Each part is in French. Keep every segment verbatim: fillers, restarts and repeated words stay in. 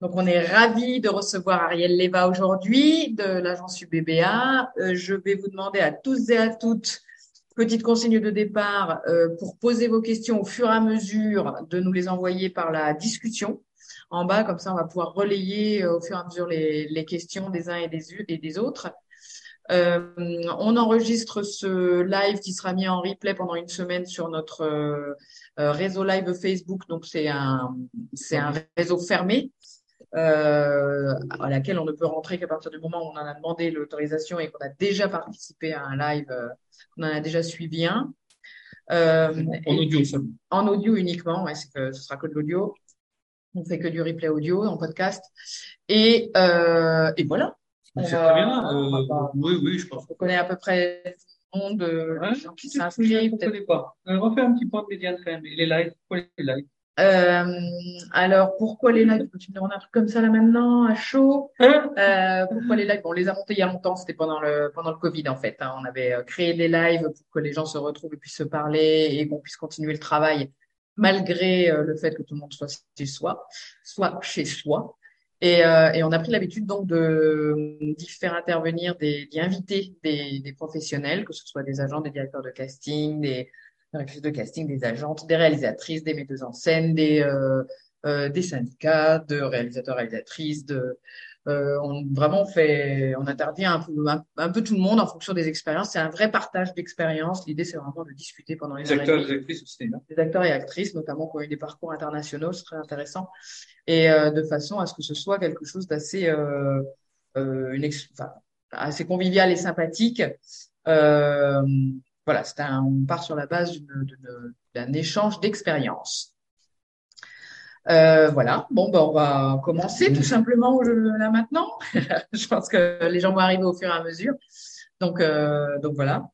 Donc, on est ravis de recevoir Ariel Leva aujourd'hui de l'agence U B B A. Euh, je vais vous demander à tous et à toutes, petite consigne de départ, euh, pour poser vos questions au fur et à mesure, de nous les envoyer par la discussion en bas. Comme ça, on va pouvoir relayer euh, au fur et à mesure les, les questions des uns et des, u- et des autres. Euh, on enregistre ce live qui sera mis en replay pendant une semaine sur notre euh, euh, réseau live Facebook. Donc, c'est un, c'est un réseau fermé euh, à laquelle on ne peut rentrer qu'à partir du moment où on en a demandé l'autorisation et qu'on a déjà participé à un live, euh, qu'on en a déjà suivi un. Euh, En et audio seulement. en audio uniquement, ouais, c'est que ce sera que de l'audio. On fait que du replay audio en podcast. Et, euh, et voilà. On C'est très va, bien. on va Euh, pas- oui, oui, je pense. on connaît à peu près tout le monde, euh, Ouais, les gens qui qui c'est celui-là s'inscrivent, qu'on ne peut-être. connaît pas? Euh, refais un petit point de médiane quand même. Et les lives, pourquoi les lives? Euh, alors, pourquoi les lives? Tu me demandes un truc comme ça là maintenant, à chaud? Hein? Euh, pourquoi les lives? Bon, on les a montés il y a longtemps, c'était pendant le, pendant le Covid en fait, hein. On avait euh, créé des lives pour que les gens se retrouvent et puissent se parler et qu'on puisse continuer le travail malgré euh, le fait que tout le monde soit chez soi, soit chez soi. Et, euh, et on a pris l'habitude donc de d'y faire intervenir des, d'y inviter des, des professionnels, que ce soit des agents, des directeurs de casting, des directrices de casting, des agentes, des réalisatrices, des metteuses en scène, des, euh, euh, des syndicats, de réalisateurs, réalisatrices, de euh, on vraiment on fait, on intervient un peu, un, un peu tout le monde en fonction des expériences. C'est un vrai partage d'expériences. L'idée, c'est vraiment de discuter pendant une Les heure et acteurs et demie. les actrices au cinéma. Des acteurs et actrices, notamment qui ont eu des parcours internationaux, c'est très intéressant. Et euh, de façon à ce que ce soit quelque chose d'assez, euh, euh, une ex- enfin, assez convivial et sympathique. Euh, voilà, c'est un, on part sur la base d'une- d'une- d'un échange d'expériences. Euh, voilà, bon, ben, on va commencer tout simplement euh, là maintenant. Je pense que les gens vont arriver au fur et à mesure. Donc, euh, donc voilà.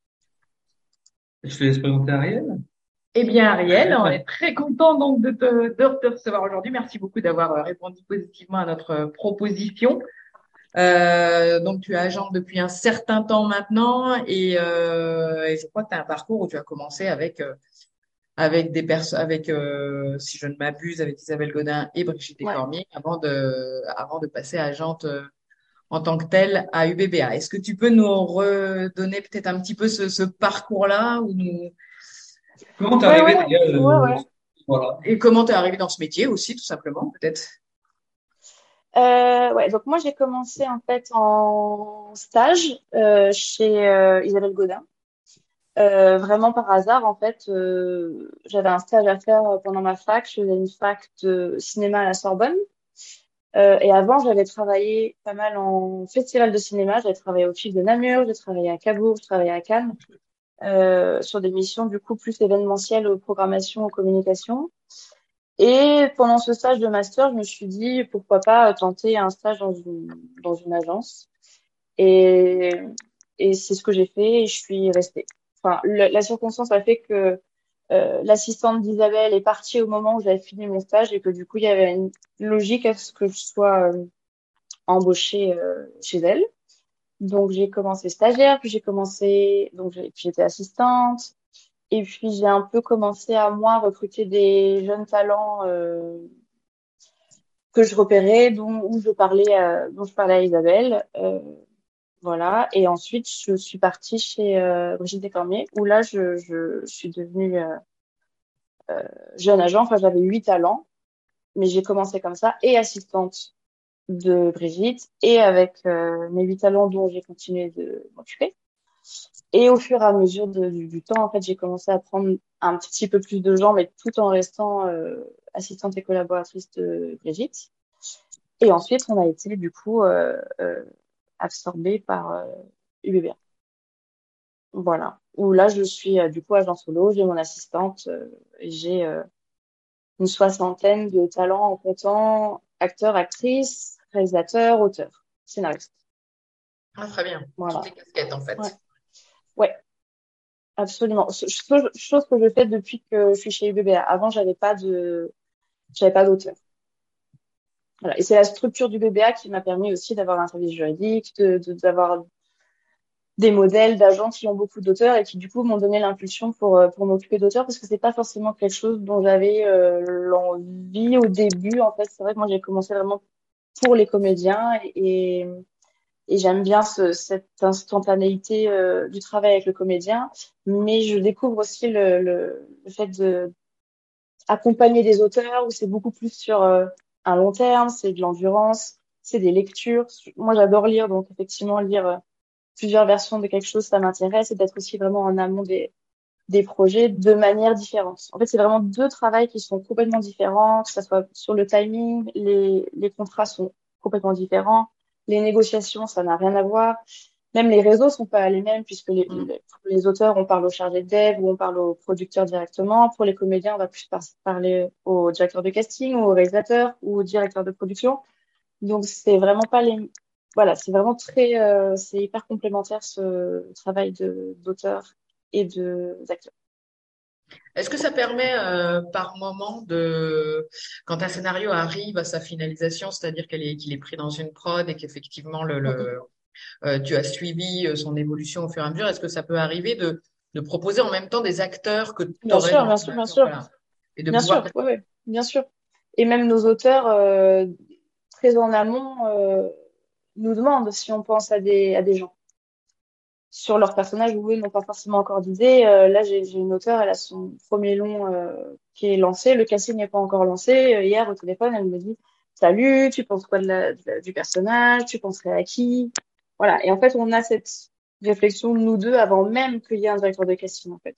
Je te laisse présenter Ariel. Eh bien, Ariel, on est très content donc de te, de te recevoir aujourd'hui. Merci beaucoup d'avoir euh, répondu positivement à notre euh, proposition. Euh, donc, tu es agente depuis un certain temps maintenant et, euh, et je crois que tu as un parcours où tu as commencé avec euh, avec des personnes, avec, euh, si je ne m'abuse, avec Isabelle Godin et Brigitte Ouais. Descormier avant de, avant de passer agente euh, en tant que telle à U B B A. Est-ce que tu peux nous redonner peut-être un petit peu ce, ce parcours-là ou nous, Comment t'es Ouais, ouais, arrivé d'ailleurs ouais, euh, ouais. voilà. et comment tu es arrivé dans ce métier aussi, tout simplement, peut-être? Euh, ouais, donc moi j'ai commencé en fait en stage euh, chez euh, Isabelle Godin. Euh, vraiment par hasard en fait, euh, j'avais un stage à faire pendant ma fac. Je faisais une fac de cinéma à la Sorbonne. Euh, et avant, j'avais travaillé pas mal en festival de cinéma. J'avais travaillé au F I F de Namur, j'ai travaillé à Cabourg, j'ai travaillé à Cannes, euh, sur des missions du coup plus événementielles, aux programmations, aux communications. Et pendant ce stage de master, je me suis dit pourquoi pas tenter un stage dans une, dans une agence. Et, et c'est ce que j'ai fait et je suis restée. Enfin, le- la circonstance a fait que euh, l'assistante d'Isabelle est partie au moment où j'avais fini mon stage et que du coup, il y avait une logique à ce que je sois euh, embauchée euh, chez elle. Donc, j'ai commencé stagiaire, puis j'ai commencé, donc j'ai- puis j'étais assistante. Et puis, j'ai un peu commencé à, moi, recruter des jeunes talents euh, que je repérais, dont, où je parlais, euh, dont je parlais à Isabelle. Euh, voilà. Et ensuite, je suis partie chez euh, Brigitte Descormier, où là, je, je, je suis devenue euh, jeune agent. Enfin, j'avais huit talents, mais j'ai commencé comme ça, et assistante de Brigitte, et avec euh, mes huit talents dont j'ai continué de m'occuper. Et au fur et à mesure de- du, du temps, en fait, j'ai commencé à prendre un petit peu plus de gens, mais tout en restant euh, assistante et collaboratrice de Brigitte. Et ensuite, on a été du coup euh, euh, absorbé par euh, U B B A. Voilà. Où là, je suis euh, du coup agent solo, j'ai mon assistante, euh, et j'ai euh, une soixantaine de talents en comptant acteurs, actrices, réalisateurs, auteurs, scénaristes. Ah, très bien. Toutes Voilà. les casquettes, en Ouais. fait. Ouais, absolument. Ch- Chose, chose que je fais depuis que je suis chez U B B A. Avant, j'avais pas de, j'avais pas d'auteur. Voilà. Et c'est la structure du B B A qui m'a permis aussi d'avoir un service juridique, de, de- d'avoir des modèles d'agents qui ont beaucoup d'auteurs et qui du coup m'ont donné l'impulsion pour euh, pour m'occuper d'auteurs parce que c'est pas forcément quelque chose dont j'avais euh, l'envie au début. En fait, c'est vrai que moi j'ai commencé vraiment pour les comédiens et, et j'aime bien ce, cette instantanéité euh, du travail avec le comédien, mais je découvre aussi le, le, le fait de accompagner des auteurs où c'est beaucoup plus sur euh, un long terme, c'est de l'endurance, c'est des lectures. Moi, j'adore lire, donc effectivement, lire euh, plusieurs versions de quelque chose, ça m'intéresse, et d'être aussi vraiment en amont des, des projets de manière différente. En fait, c'est vraiment deux travails qui sont complètement différents, que ce soit sur le timing, les, les contrats sont complètement différents, les négociations, ça n'a rien à voir. Même les réseaux sont pas les mêmes puisque les, Mm. les, les auteurs, on parle au chargé de dev ou on parle au producteur directement. Pour les comédiens, on va plus par- parler au directeur de casting ou au réalisateur ou au directeur de production. Donc, c'est vraiment pas les, voilà, c'est vraiment très, euh, c'est hyper complémentaire ce travail de, d'auteur et de, d'acteur. Est-ce que ça permet euh, par moment de, quand un scénario arrive à sa finalisation, c'est-à-dire qu'elle est, qu'il est pris dans une prod et qu'effectivement le, le, euh, tu as suivi euh, son évolution au fur et à mesure, est-ce que ça peut arriver de, de proposer en même temps des acteurs que tu Bien aurais sûr, dans bien ton sûr, bien action, sûr, voilà, et de bien pouvoir. sûr, ouais, ouais, bien sûr. Et même nos auteurs, euh, très en amont, euh, nous demandent si on pense à des, à des gens. Sur leur personnage, où eux n'ont pas forcément encore d'idée. Euh, là, j'ai j'ai une auteure, elle a son premier long euh, qui est lancé. Le casting n'est pas encore lancé. Euh, hier, au téléphone, elle me dit, Salut, tu penses quoi de la, de la- du personnage? Tu penserais à qui? Voilà. Et en fait, on a cette réflexion, nous deux, avant même qu'il y ait un directeur de casting, en fait.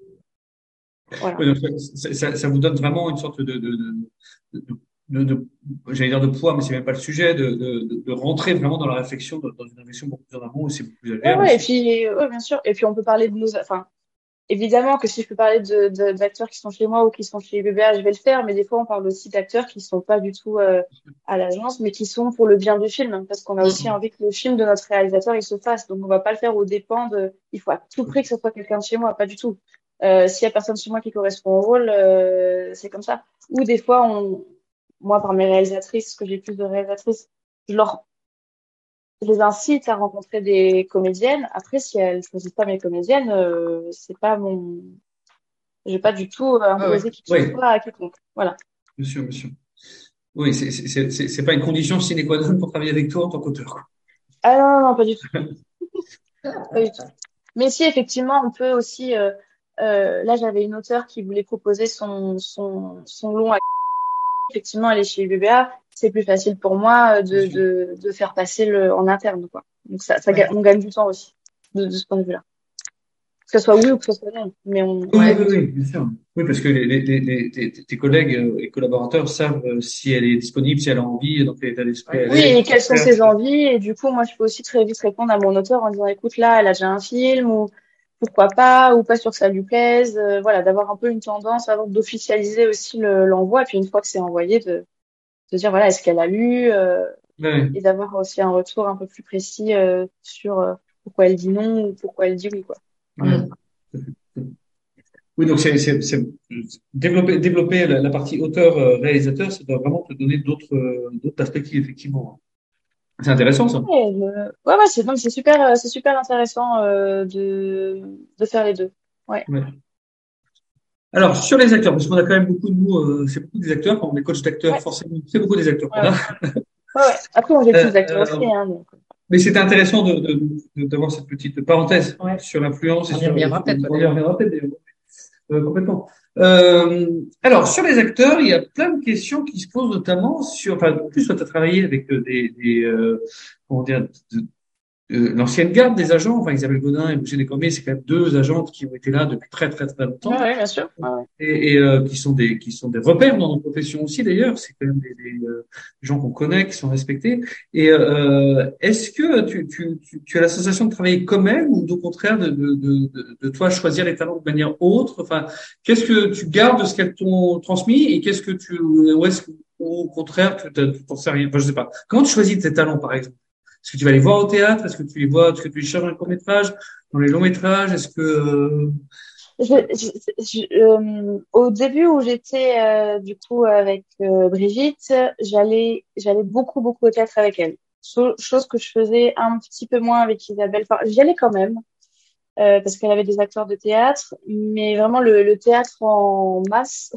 Voilà. Oui, donc ça, ça, ça vous donne vraiment une sorte de, de, de, de, de, de- j'allais dire de poids, mais c'est même pas le sujet, de, de, de rentrer vraiment dans la réflexion, dans dans une réflexion beaucoup plus en amont, et c'est beaucoup plus Ouais, agréable ouais, et aussi. puis, ouais, bien sûr. Et puis, on peut parler de nos, enfin, évidemment que si je peux parler de, de- d'acteurs qui sont chez moi ou qui sont chez B B A, je vais le faire, mais des fois on parle aussi d'acteurs qui sont pas du tout euh, à l'agence, mais qui sont pour le bien du film, hein, parce qu'on a aussi Mm. envie que le film de notre réalisateur il se fasse. Donc on va pas le faire aux dépens de, il faut à tout prix que ce soit quelqu'un de chez moi, pas du tout. Euh, s'il y a personne chez moi qui correspond au rôle, euh, c'est comme ça. Ou des fois on, moi par mes réalisatrices, parce que j'ai plus de réalisatrices, je leur je les incite à rencontrer des comédiennes. Après, si elles choisissent pas mes comédiennes, euh, c'est pas mon, j'ai pas du tout euh, Ouais, ouais. imposé qui que ce Oui, soit à quiconque. Voilà. bien sûr, bien sûr. Oui, c'est c'est c'est c'est c'est pas une condition sine qua non pour travailler avec toi en tant qu'auteur, quoi. Ah non, non, non, pas du tout. Pas du tout. Mais si, effectivement, on peut aussi, euh, euh, là, j'avais une auteure qui voulait proposer son, son, son long à, effectivement, elle est chez B B A. C'est plus facile pour moi euh, Bien de, sûr. de, de faire passer le, en interne, quoi. Donc ça, ça, ga- Ouais. on gagne du temps aussi, de, de ce point de vue-là. Que ce soit oui ou que ce soit non, mais on, on Oui, gagne Ouais. oui, du temps. oui, bien sûr. Oui, parce que les, les, les, les- tes, tes collègues euh, et collaborateurs savent euh, si elle est disponible, si elle a envie, dans quel état d'esprit Ouais. elle Oui, est, et ce qu'elle quelles sont cherche. ses envies? Et du coup, moi, je peux aussi très vite répondre à mon auteur en disant, écoute, là, elle a déjà un film, ou pourquoi pas, ou pas sûr que ça lui plaise. Euh, voilà, d'avoir un peu une tendance avant d'officialiser aussi le, l'envoi. Et puis, une fois que c'est envoyé, de, de dire, voilà, est-ce qu'elle a lu, euh, Ouais, et d'avoir aussi un retour un peu plus précis euh, sur euh, pourquoi elle dit non ou pourquoi elle dit oui, quoi. ouais. Mm. Oui, donc c'est c'est c'est développer développer la, la partie auteur euh, réalisateur, ça doit vraiment te donner d'autres euh, d'autres perspectives effectivement. C'est intéressant ça. Ouais, euh, ouais, ouais, c'est, non, mais c'est super, euh, c'est super intéressant euh, de, de faire les deux. Ouais, Ouais. Alors sur les acteurs, parce qu'on a quand même beaucoup de nous, euh, c'est beaucoup des acteurs. Quand on est coach d'acteurs, ouais, forcément, c'est beaucoup des acteurs ouais, qu'on a. ouais. Ouais, ouais. Après, on fait Euh, plus d'acteurs aussi, euh, hein, donc. mais c'était intéressant de de- de- d'avoir cette petite parenthèse Ouais. sur l'influence et On y sur, reviendra sur peut-être, on y d'ailleurs. reviendra peut-être d'ailleurs. Euh, complètement. Euh, alors, sur les acteurs, il y a plein de questions qui se posent, notamment sur. Enfin, en plus, toi, tu as travaillé avec euh, des, des euh, comment dire, de- euh, l'ancienne garde des agents, enfin Isabelle Godin et Boucher Descombes, c'est quand même deux agentes qui ont été là depuis très très très Ouais, longtemps ouais, bien sûr. Ouais, ouais. et, et, euh, qui sont des qui sont des repères dans nos professions aussi d'ailleurs. C'est quand même des, des, euh, gens qu'on connaît, qui sont respectés. Et euh, est-ce que tu, tu, tu, tu as la sensation de travailler comme elles ou au contraire de, de, de, de, de toi choisir les talents de manière autre? Enfin, qu'est-ce que tu gardes de ce qu'elles t'ont transmis et qu'est-ce que tu ou est-ce que ou au contraire tu t'en tu t'en sais rien? Enfin, je sais pas. Comment tu choisis tes talents par exemple? Est-ce que tu vas les voir au théâtre? Est-ce que tu les vois? Est-ce que tu les cherches dans les courts-métrages, dans les longs-métrages? Est-ce que euh, Je, je- je- euh, au début où j'étais euh, du coup avec euh, Brigitte, j'allais j'allais beaucoup beaucoup au théâtre avec elle. so- chose que je faisais un petit peu moins avec Isabelle. Enfin, j'y allais quand même, euh, parce qu'elle avait des acteurs de théâtre, mais vraiment le, le théâtre en masse,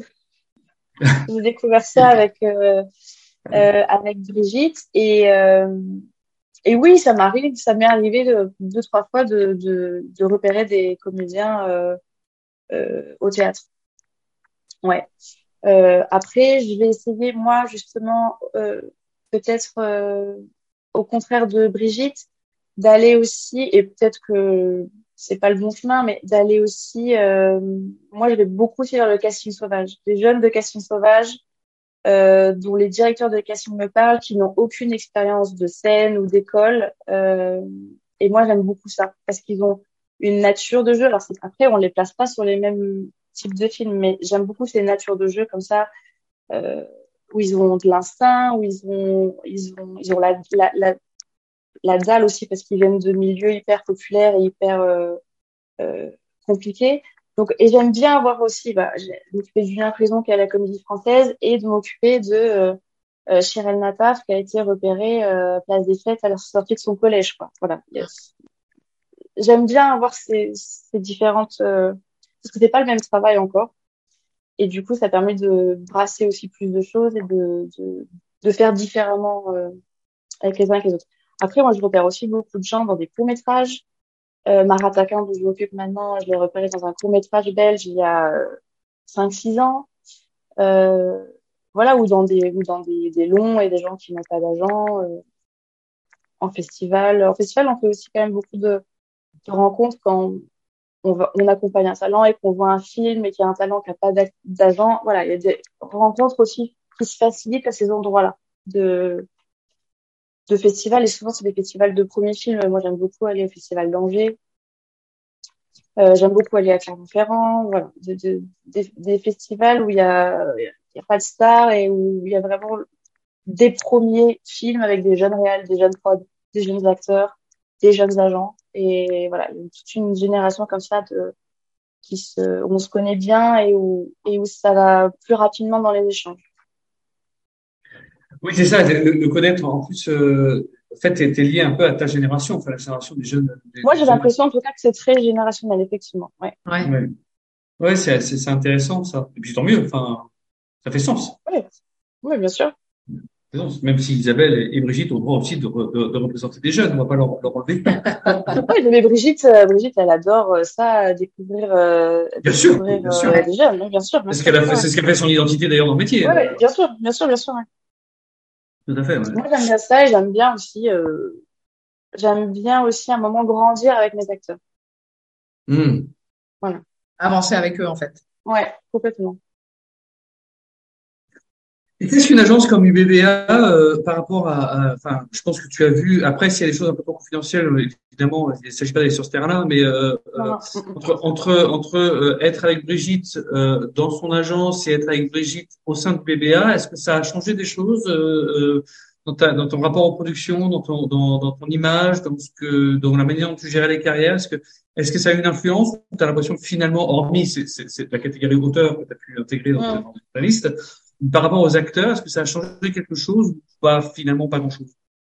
j'ai découvert ça avec, euh, euh, avec Brigitte. Et, euh, et oui, ça m'arrive, ça m'est arrivé de- deux, trois fois de, de, de repérer des comédiens euh, euh, au théâtre. Ouais. Euh, après, je vais essayer, moi, justement, euh, peut-être euh, au contraire de Brigitte, d'aller aussi, et peut-être que c'est pas le bon chemin, mais d'aller aussi, euh, moi, je vais beaucoup aussi vers le casting sauvage. Des jeunes de casting sauvage, euh, dont les directeurs de casting me parlent, qui n'ont aucune expérience de scène ou d'école. Euh, et moi, j'aime beaucoup ça, parce qu'ils ont une nature de jeu. Alors, c'est- après, on les place pas sur les mêmes types de films, mais j'aime beaucoup ces natures de jeu comme ça, euh, où ils ont de l'instinct, où ils ont, ils ont, ils ont la, la, la, la dalle aussi, parce qu'ils viennent de milieux hyper populaires et hyper euh, euh, compliqués. Donc, et j'aime bien avoir aussi, bah, j'ai- m'occuper de Julien Clézon qui est à la Comédie Française et de m'occuper de euh, euh, Chirel Nataf qui a été repérée euh, place des Fêtes à la sortie de son collège, quoi. Voilà. Yes. J'aime bien avoir ces, ces différentes, euh, parce que c'est pas le même travail encore. Et du coup, ça permet de brasser aussi plus de choses et de, de, de faire différemment euh, avec les uns et avec les autres. Après, moi, je repère aussi beaucoup de gens dans des courts-métrages. Euh, Maratakan, dont je m'occupe maintenant, je l'ai repéré dans un court-métrage belge il y a euh, cinq six ans. Euh, voilà, ou dans des, ou dans des, des longs et des gens qui n'ont pas d'agent. Euh, en festival. En festival, on fait aussi quand même beaucoup de, de rencontres quand on, va, on accompagne un talent et qu'on voit un film et qu'il y a un talent qui n'a pas d'ac- d'agent. Voilà, il y a des rencontres aussi qui se facilitent à ces endroits-là de, de festivals. Et souvent, c'est des festivals de premiers films. Moi, j'aime beaucoup aller au festival d'Angers. Euh, j'aime beaucoup aller à Clermont-Ferrand. Voilà, de, de- des, des festivals où il y a, il y a pas de stars et où il y a vraiment des premiers films avec des jeunes réals, des jeunes prods, des jeunes acteurs, des jeunes agents. Et voilà, il y a toute une génération comme ça de, qui se, où on se connaît bien et où, et où ça va plus rapidement dans les échanges. Oui, c'est ça, le, le connaître en plus, euh, en fait, t'es, t'es lié un peu à ta génération, enfin la génération des jeunes, des, Moi, des j'ai jeunes. l'impression en tout cas que c'est très générationnel, effectivement. Ouais. Ouais. Ouais, ouais, c'est, c'est, c'est intéressant ça. Et puis tant mieux, enfin, ça fait sens. Oui, oui, bien sûr. Ça fait sens. Même si Isabelle et, et Brigitte ont le droit aussi de, re- de, de représenter des jeunes, on va pas leur, leur enlever. Oui, mais Brigitte, euh, Brigitte, elle adore euh, ça, découvrir, euh, Bien sûr, découvrir bien sûr. euh, des jeunes, hein, bien sûr, bien C'est ce sûr. qu'elle a fait, Ouais, c'est ce qu'elle fait son identité d'ailleurs dans le métier. ouais, euh, ouais, bien sûr, bien sûr, bien sûr. Ouais. Tout à fait, ouais. Moi, j'aime bien ça et j'aime bien aussi, euh, j'aime bien aussi un moment grandir avec mes acteurs. Hmm. Voilà. Avancer avec eux, en fait. Ouais, complètement. Et qu'est-ce qu'une agence comme U B B A euh, par rapport à, à- enfin, je pense que tu as vu. Après, s'il y a des choses un peu trop confidentielles, euh, évidemment, il ne s'agit pas d'aller sur ce terrain-là, mais euh, Non, euh, non. Mm, mm. entre entre entre euh, être avec Brigitte euh, dans son agence et être avec Brigitte au sein de U B B A, est-ce que ça a changé des choses euh, euh, dans ta dans ton rapport aux productions, dans ton dans, dans ton image, dans ce que dans la manière dont tu gérais les carrières? Est-ce que est-ce que ça a eu une influence ou tu as l'impression que finalement, hormis c'est c'est c'est la catégorie auteur que tu as pu intégrer dans ta, Mm. dans ta liste, par rapport aux acteurs, est-ce que ça a changé quelque chose ou pas finalement pas grand-chose?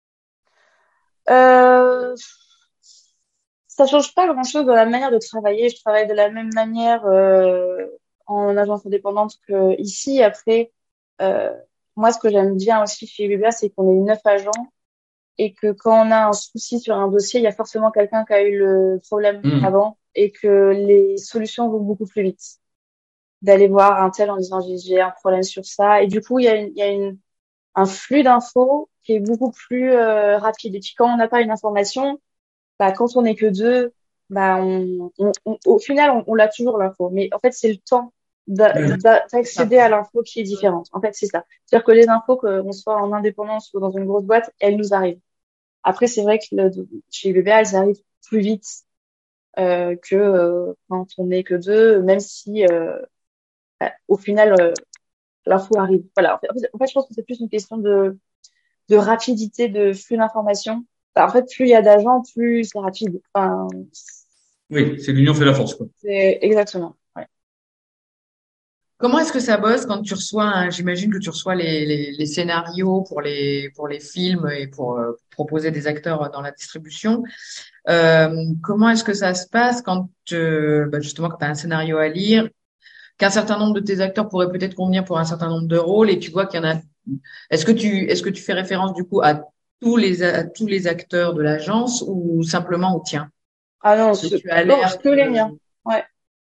Euh, ça change pas grand-chose dans la manière de travailler. Je travaille de la même manière euh, en agence indépendante que ici. Après, euh, moi, ce que j'aime bien aussi chez U B B A, c'est qu'on est neuf agents et que quand on a un souci sur un dossier, il y a forcément quelqu'un qui a eu le problème Hmm. avant et que les solutions vont beaucoup plus vite. D'aller voir un tel en disant j'ai j'ai un problème sur ça. Et du coup, il y a, une, il y a une, un flux d'infos qui est beaucoup plus euh, rapide. Et puis quand on n'a pas une information, bah, quand on n'est que deux, bah, on, on, on- au final, on, on l'a toujours l'info. Mais en fait, c'est le temps d'a- Ouais. d'a- Ça. d'accéder à l'info qui est différente. En fait, c'est ça. C'est-à-dire que les infos, qu'on soit en indépendance ou dans une grosse boîte, elles nous arrivent. Après, c'est vrai que le, chez B B A, elles arrivent plus vite euh, que euh, quand on n'est que deux, même si euh, bah, au final, euh, l'info arrive. Voilà. En fait, en fait, je pense que c'est plus une question de, de rapidité de flux d'informations. Bah, en fait, plus il y a d'agents, plus c'est rapide. Enfin, Oui, c'est l'union fait la force, quoi. c'est exactement. Ouais. Comment est-ce que ça bosse quand tu reçois, un- j'imagine que tu reçois les, les, les scénarios pour les, pour les films et pour euh, proposer des acteurs dans la distribution. Euh, comment est-ce que ça se passe quand, euh, bah, justement, quand tu as un scénario à lire, qu'un certain nombre de tes acteurs pourraient peut-être convenir pour un certain nombre de rôles et tu vois qu'il y en a. Est-ce que tu, est-ce que tu fais référence du coup à tous les, à tous les acteurs de l'agence ou simplement au tien? Ah non, Parce que ce- tu as non, l'air que les de. miens. Ouais.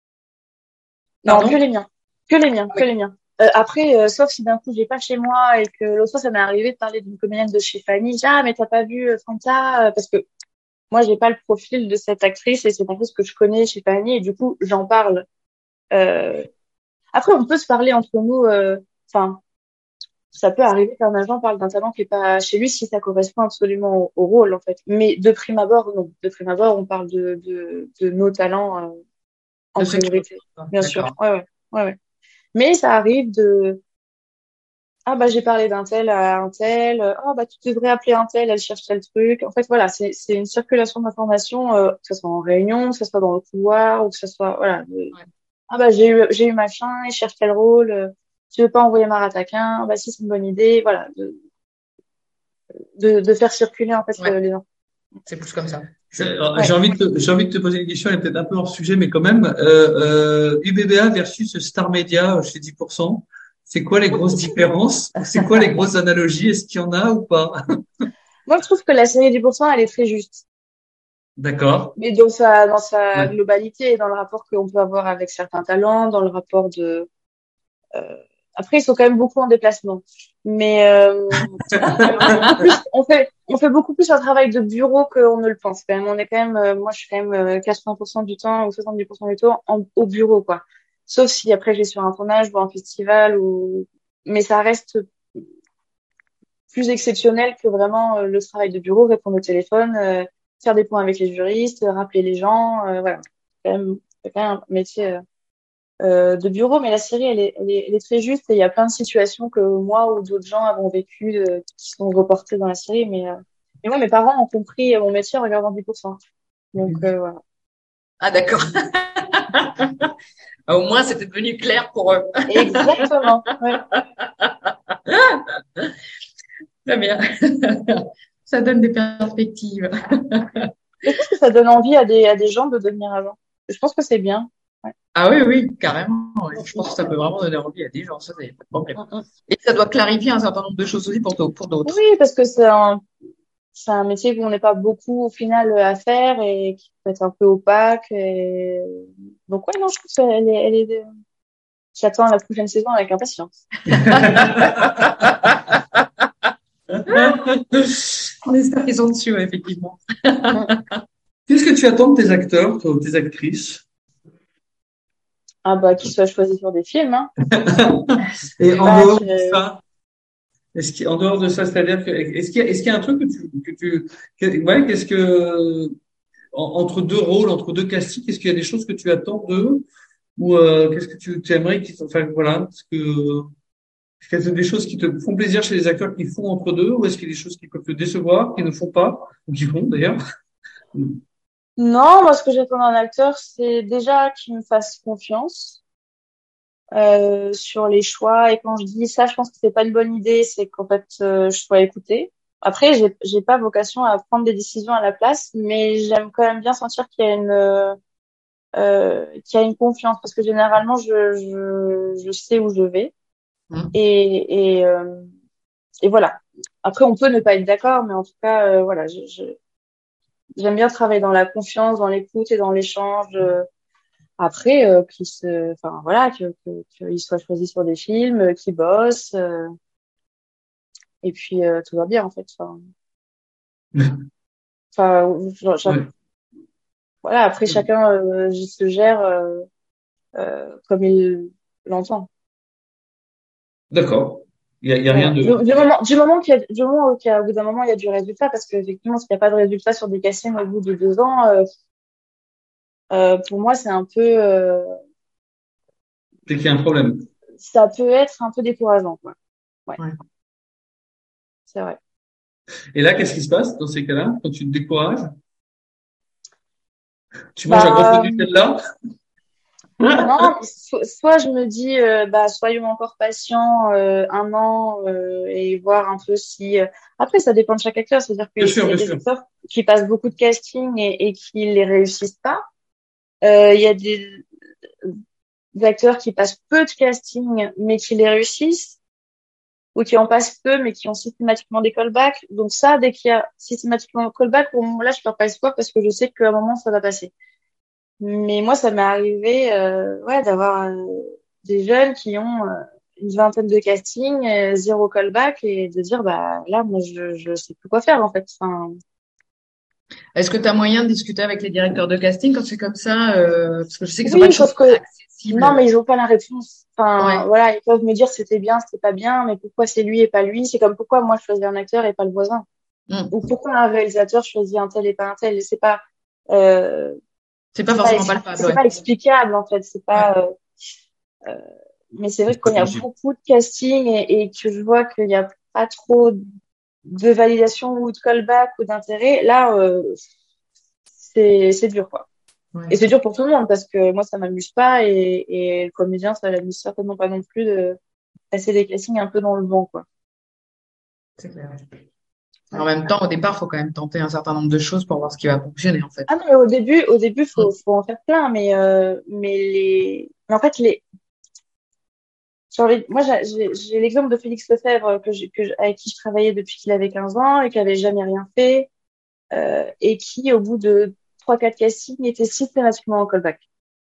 Non, que Pardon? les miens. Que les miens, Ah que oui. les miens. Euh, après, euh, sauf si d'un coup j'ai pas chez moi et que l'autre fois ça m'est arrivé de parler d'une comédienne de chez Fanny, je dis, ah mais t'as pas vu euh, Fanta, euh, parce que moi j'ai pas le profil de cette actrice et c'est une actrice que je connais chez Fanny et du coup j'en parle. Euh... Après on peut se parler entre nous, euh, enfin ça peut arriver qu'un agent parle d'un talent qui est pas chez lui si ça correspond absolument au, au rôle en fait. Mais de prime abord non, de prime abord on parle de de, de nos talents euh, en De ceux qui priorité, bossent. bien sûr. D'accord. Ouais ouais ouais ouais. Mais ça arrive de ah bah j'ai parlé d'un tel à un tel, euh, oh bah tu devrais appeler un tel, elle cherche tel truc. En fait voilà, c'est c'est une circulation d'informations, euh, que ce soit en réunion, que ce soit dans le couloir, ou que ce soit voilà. de- Ouais. Ah bah j'ai eu j'ai eu machin, il cherche tel rôle, euh, tu veux pas envoyer Marataquin, bah si c'est une bonne idée, voilà, de de, de faire circuler en fait Ouais. euh, les infos. C'est plus comme ça. Je, Euh, J'ai Ouais. envie de te, j'ai envie de te poser une question, elle est peut-être un peu hors sujet, mais quand même. Euh, euh, U B B A versus Star Media chez dix pour cent. C'est quoi les grosses différences? C'est quoi les grosses analogies? Est-ce qu'il y en a ou pas? Moi je trouve que la série dix pour cent elle est très juste, D'accord. mais dans sa dans sa Ouais. globalité et dans le rapport qu'on peut avoir avec certains talents, dans le rapport de Euh, après, ils sont quand même beaucoup en déplacement. Mais euh, on fait beaucoup plus, on fait, on fait beaucoup plus un travail de bureau qu'on ne le pense. Quand même, on est quand même, euh, moi, je suis quand même euh, quatre-vingts pour cent du temps ou soixante-dix pour cent du temps en- au bureau, quoi. Sauf si après, je vais sur un tournage ou un festival ou, mais ça reste plus exceptionnel que vraiment euh, le travail de bureau, répondre au téléphone, euh, faire des points avec les juristes, rappeler les gens, euh, voilà. C'est quand même, c'est quand même un métier. euh, euh, de bureau, mais la série, elle est, elle est, elle est très juste et il y a plein de situations que moi ou d'autres gens avons vécues, euh, qui sont reportées dans la série. Mais, euh, mais moi, mes parents ont compris mon métier en regardant dix pour cent. Donc, euh, voilà. Ah, d'accord. Au moins, c'était devenu clair pour eux. Exactement. Ouais. Très bien. Ça donne des perspectives. Et je pense que ça donne envie à des, à des gens de devenir agent. Je pense que c'est bien. Ouais. Ah oui, oui, carrément. Oui. Mm, Je pense que mm, ça peut vraiment donner envie à des gens, ça, c'est pas de problème. mm, mm. Et ça doit clarifier un certain nombre de choses aussi pour, d'au- pour Oui, d'autres. parce que c'est un, c'est un métier où on n'est pas beaucoup au final à faire et qui peut être un peu opaque. Et... Donc, ouais, non, je trouve qu'elle est, elle est, j'attends la prochaine saison avec impatience. On espère qu'ils sont dessus, ouais, effectivement. Mm. Qu'est-ce que tu attends de tes acteurs, toi, ou tes actrices? Ah bah, qu'il soit choisi sur des films, hein. Et en Bah, dehors de je... ça, est-ce qu'il, en dehors de ça, c'est-à-dire que, est-ce qu'il y a, est-ce qu'il y a un truc que tu, que tu, que- ouais, qu'est-ce que, en- entre deux rôles, entre deux castings, est-ce qu'il y a des choses que tu attends d'eux? Ou, euh, qu'est-ce que tu, tu aimerais qu'ils, enfin, voilà, est-ce que, est-ce qu'il y a des choses qui te font plaisir chez les acteurs qui font entre deux, ou est-ce qu'il y a des choses qui peuvent te décevoir, qui ne font pas, ou qui font d'ailleurs? Non, moi, ce que j'attends d'un acteur, c'est déjà qu'il me fasse confiance euh, sur les choix. Et quand je dis ça, je pense que c'est pas une bonne idée, c'est qu'en fait, euh, je sois écoutée. Après, j'ai, j'ai pas vocation à prendre des décisions à la place, mais j'aime quand même bien sentir qu'il y a une, euh, euh, qu'il y a une confiance, parce que généralement, je, je, je sais où je vais. Hmm. Et, et, euh, et voilà. Après, on peut ne pas être d'accord, mais en tout cas, euh, voilà, je, je, j'aime bien travailler dans la confiance, dans l'écoute et dans l'échange. euh, Après, euh, qu'il se, enfin voilà, que, que, qu'il soit choisi sur des films, euh, qu'il bosse, euh, et puis euh, tout va bien en fait. Enfin, enfin, genre, genre, Ouais. voilà. Après, chacun euh, se gère euh, euh, comme il l'entend. D'accord. Il y a, il y a rien Voilà. Du, de, du moment, du moment qu'il y a, du moment où, qu'il y a- au bout d'un moment il y a du résultat, parce qu'effectivement, s'il n'y a pas de résultat sur des castings au bout de deux ans, euh, euh, pour moi, c'est un peu, euh, c'est qu'il y a un problème. ça peut être un peu décourageant, quoi. Ouais, Ouais. c'est vrai. Et là, qu'est-ce qui se passe dans ces cas-là, quand tu te décourages? Tu manges un gros pot de Bah, Nutella? Non, so- soit je me dis, euh, bah, soyons encore patients euh, un an euh, et voir un peu si. euh, Après, ça dépend de chaque acteur. C'est-à-dire Bien qu'il sûr, y a bien des sûr. acteurs qui passent beaucoup de casting et, et qui les réussissent pas. Euh, Il y a des, des acteurs qui passent peu de casting mais qui les réussissent, ou qui en passent peu mais qui ont systématiquement des callbacks. Donc ça, dès qu'il y a systématiquement un callback, pour moi, là, je perds pas espoir parce que je sais qu'à un moment, ça va passer. Mais moi, ça m'est arrivé, euh, ouais, d'avoir euh, des jeunes qui ont euh, une vingtaine de castings, euh, zéro callback, et de dire, bah là, moi, je je sais plus quoi faire en fait. Enfin, Est-ce que tu as moyen de discuter avec les directeurs de casting quand c'est comme ça? euh, Parce que je sais qu'ils sont pas oui, toujours sauf que non, accessibles. mais ils ont pas la réponse. Enfin, Ouais. voilà, ils peuvent me dire c'était bien, c'était pas bien, mais pourquoi c'est lui et pas lui? C'est comme pourquoi moi je choisis un acteur et pas le voisin, ou Hmm. pourquoi un réalisateur choisit un tel et pas un tel. C'est pas, euh, C'est pas c'est pas, forcément ex- palpable, c'est ouais. pas explicable en fait. C'est Ouais. pas. euh, euh, mais c'est vrai que C'est pas quand il y a tangible. beaucoup de casting et, et que je vois qu'il y a pas trop de validation ou de callback ou d'intérêt, là, euh, c'est c'est dur quoi. Et Ouais. c'est dur pour tout le monde parce que moi ça m'amuse pas et, et le comédien ça l'amuse certainement pas non plus de passer des castings un peu dans le vent quoi. C'est clair. En Ouais. même temps, au départ, faut quand même tenter un certain nombre de choses pour voir ce qui va fonctionner, en fait. Ah non, mais au début, au début faut Hmm. faut en faire plein, mais euh, mais les, mais en fait les, j'ai envie- moi j'ai j'ai j'ai l'exemple de Félix Lefebvre que j'ai que j'- avec qui je travaillais depuis qu'il avait quinze ans et qui avait jamais rien fait euh, et qui au bout de trois quatre castings était systématiquement en callback.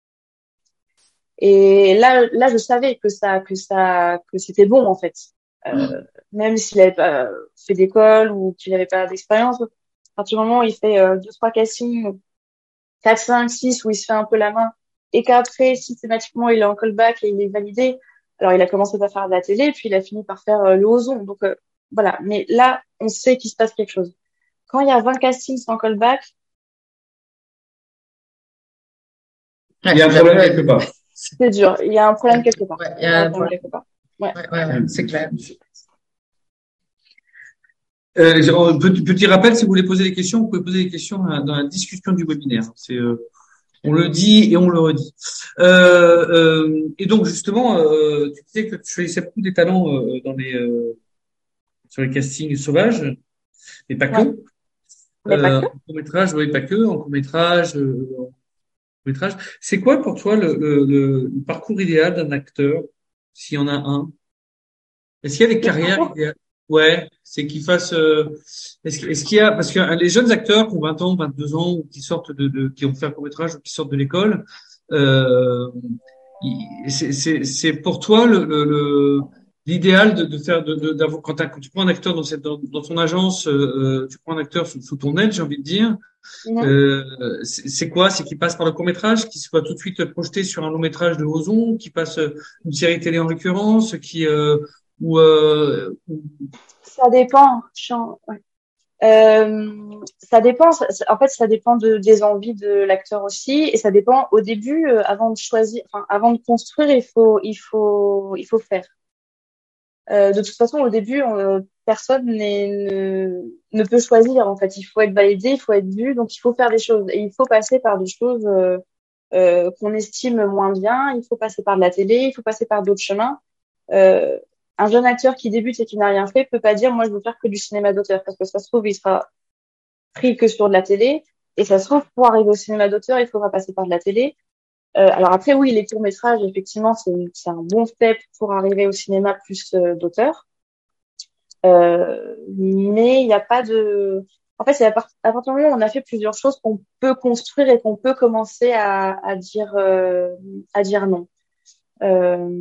Et là, là, je savais que ça, que ça, que c'était bon en fait. Euh, Même s'il avait pas fait d'école ou qu'il avait pas d'expérience, à partir du moment où il fait euh, deux, trois castings, quatre, cinq, six, où il se fait un peu la main, et qu'après systématiquement il est en callback et il est validé. Alors il a commencé par faire de la télé, puis il a fini par faire euh, le Ozon. Donc euh, voilà. Mais là, on sait qu'il se passe quelque chose. Quand il y a vingt castings sans callback, Il y Ouais, a un j'avoue, problème ouais. quelque part. c'est dur. Il y a un problème quelque part. Ouais, il y Il y a a un un problème problème. quelque part. Ouais. Ouais, ouais, ouais, c'est clair. Euh, je- petit, petit rappel, si vous voulez poser des questions, vous pouvez poser des questions dans la, dans la discussion du webinaire. C'est, euh, on le dit et on le redit. Euh, euh, et donc justement, euh, tu disais que tu choisissais beaucoup des talents euh, dans les euh, sur les castings sauvages, mais pas Ouais. que. Mais pas Euh, que. en court métrage, oui, pas que. En court métrage, euh, en court métrage. C'est quoi pour toi le, le, le, le parcours idéal d'un acteur, s'il y en a un? Est-ce qu'il y a des Le carrières parcours. idéales? Ouais, c'est qu'ils fassent. Euh, est-ce, est-ce qu'il y a parce que euh, les jeunes acteurs qui ont vingt ans, vingt-deux ans, ou qui sortent de, de qui ont fait un court métrage ou qui sortent de l'école, euh, il- c'est, c'est, c'est pour toi le, le, le- l'idéal de, de faire de, de- d'avoir quand, t'as- quand tu prends un acteur dans cette dans, dans ton agence, euh, euh, tu prends un acteur sous, sous ton aile, j'ai envie de dire. Mhm. Euh, c'est c'est quoi? C'est qu'il passe par le court métrage, qu'il soit tout de suite projeté sur un long métrage de Ozon, qui passe euh, une série télé en l'occurrence, qui euh, ou, euh, ou- Ça dépend. Chan- ouais. Euh, ça dépend. ça- ça- En fait, ça dépend de, des envies de l'acteur aussi, et ça dépend au début, euh, avant de choisir, enfin, avant de construire, il faut, il faut, il faut faire. Euh, de toute façon, au début, on- euh, personne n'est, ne, ne peut choisir. En fait, il faut être validé, il faut être vu, donc il faut faire des choses, et il faut passer par des choses euh, euh, qu'on estime moins bien. Il faut passer par de la télé, il faut passer par d'autres chemins. Euh, un jeune acteur qui débute et qui n'a rien fait peut pas dire moi je veux faire que du cinéma d'auteur parce que ça se trouve il sera pris que sur de la télé et ça se trouve pour arriver au cinéma d'auteur il faudra passer par de la télé. Euh, alors après oui les courts métrages effectivement c'est c'est un bon step pour arriver au cinéma plus euh, d'auteur. Euh, mais il n'y a pas de en fait c'est à, part... à partir du moment où on a fait plusieurs choses qu'on peut construire et qu'on peut commencer à, à dire euh, à dire non. Euh,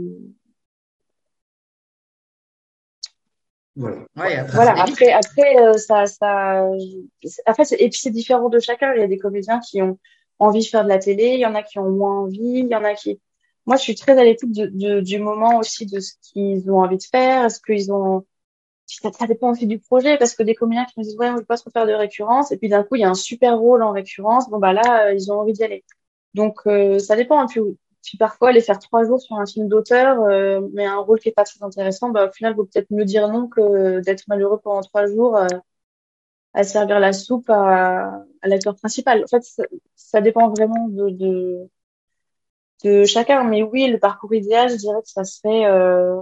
voilà. Ouais, et après, Voilà, c'est des limites. après, après, euh, ça, ça, en fait, c'est- et puis c'est différent de chacun. Il y a des comédiens qui ont envie de faire de la télé, il y en a qui ont moins envie, il y en a qui, moi, je suis très à l'écoute de, de- du moment aussi de ce qu'ils ont envie de faire. Est-ce qu'ils ont, ça, ça dépend aussi du projet, parce que des comédiens qui me disent, ouais, on veut pas trop faire de récurrence, et puis d'un coup, il y a un super rôle en récurrence, bon, bah là, euh, ils ont envie d'y aller. Donc, euh, ça dépend. Et puis, puis parfois, les faire trois jours sur un film d'auteur, euh, mais un rôle qui est pas très intéressant, bah, au final, vaut peut-être mieux dire non que d'être malheureux pendant trois jours euh, à servir la soupe à, à l'acteur principal. En fait, ça, ça dépend vraiment de, de, de chacun. Mais oui, le parcours idéal, je dirais que ça serait, euh,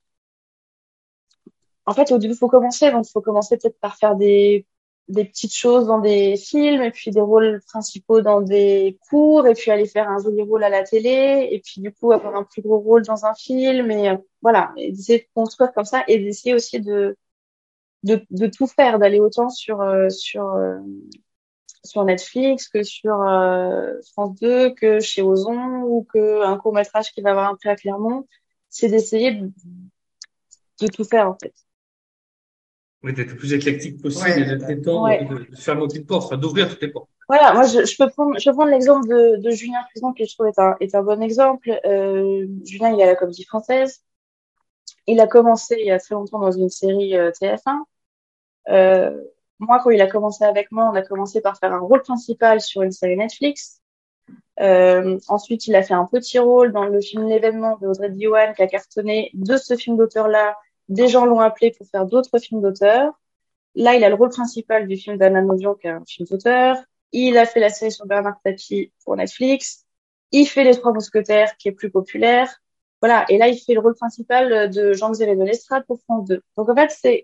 en fait, au début, faut commencer. Donc, il faut commencer peut-être par faire des, des petites choses dans des films, et puis des rôles principaux dans des cours, et puis aller faire un joli rôle à la télé, et puis du coup, avoir un plus gros rôle dans un film, et euh, voilà. Et d'essayer de construire comme ça, et d'essayer aussi de, de, de tout faire, d'aller autant sur, euh, sur, euh, sur Netflix que sur euh, France deux, que chez Ozon, ou que un court-métrage qui va avoir un prix à Clermont. C'est d'essayer de, de tout faire, en fait. Oui, d'être le plus éclectique possible Ouais. et d'être étendre, Ouais. de, de fermer aucune porte, enfin, d'ouvrir toutes les portes. Voilà, moi je, je peux prendre, je peux prendre l'exemple de, de Julien Clisson qui je trouve est un, est un bon exemple. Euh, Julien, il est à la Comédie Française. Il a commencé il y a très longtemps dans une série euh, T F un. Euh, Moi, quand il a commencé avec moi, on a commencé par faire un rôle principal sur une série Netflix. Euh, ensuite, il a fait un petit rôle dans le film L'événement de Audrey Diwan qui a cartonné. De ce film d'auteur-là, des gens l'ont appelé pour faire d'autres films d'auteur. Là, il a le rôle principal du film d'Anna Novion, qui est un film d'auteur. Il a fait la série sur Bernard Tapie pour Netflix. Il fait Les Trois Mousquetaires, qui est plus populaire. Voilà. Et là, il fait le rôle principal de Jean-Xavier de Lestrade pour France deux. Donc, en fait, c'est,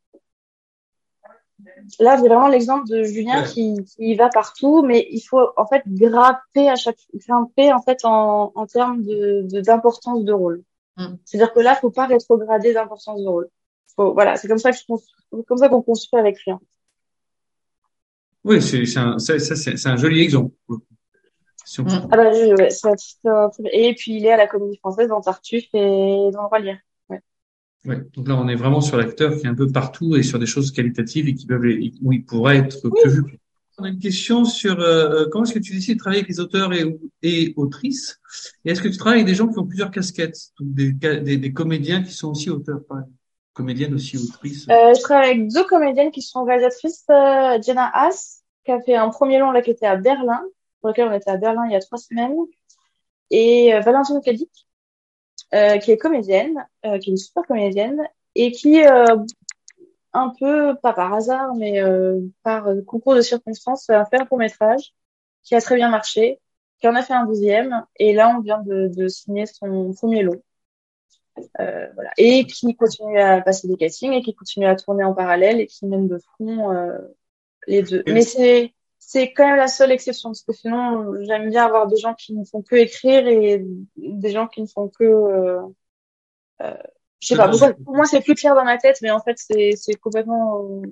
là, j'ai vraiment l'exemple de Julien Ouais. qui, qui va partout, mais il faut, en fait, grimper à chaque, grimper, en fait, en, en termes de, de, d'importance de rôle. Mm. C'est-à-dire que là, faut pas rétrograder d'importance de rôle. Faut, voilà. C'est comme ça que je construis, comme ça qu'on construit avec lui. Oui, c'est, c'est un, ça, ça, c'est, c'est un joli exemple. Si on Mm. prend. Ah bah, je, ouais, c'est un petit- un truc- et puis il est à la Comédie Française dans Tartuffe et dans Le Roi Lion. Ouais. Ouais. Donc là, on est vraiment sur l'acteur qui est un peu partout et sur des choses qualitatives et qui peuvent, où il pourrait être que vu. On a une question sur euh, comment est-ce que tu décides de travailler avec les auteurs et, et autrices, et est-ce que tu travailles avec des gens qui ont plusieurs casquettes, donc des, des, des comédiens qui sont aussi auteurs, par exemple, comédiennes aussi autrices. Euh, je travaille avec deux comédiennes qui sont réalisatrices. Euh, Jenna Haas, qui a fait un premier long là qui était à Berlin, pour lequel on était à Berlin il y a trois semaines, et euh, Valentine Cadic, euh, qui est comédienne, euh, qui est une super comédienne, et qui, euh, un peu, pas par hasard, mais euh, par euh, concours de circonstances, a fait un court-métrage qui a très bien marché, qui en a fait un deuxième, et là on vient de, de signer son premier long. Euh, voilà. Et qui continue à passer des castings et qui continue à tourner en parallèle et qui mène de front euh, les deux. Mais c'est c'est quand même la seule exception parce que sinon j'aime bien avoir des gens qui ne font que écrire et des gens qui ne font que euh, euh, je sais pas pourquoi, pour moi c'est plus clair dans ma tête mais en fait c'est c'est complètement euh,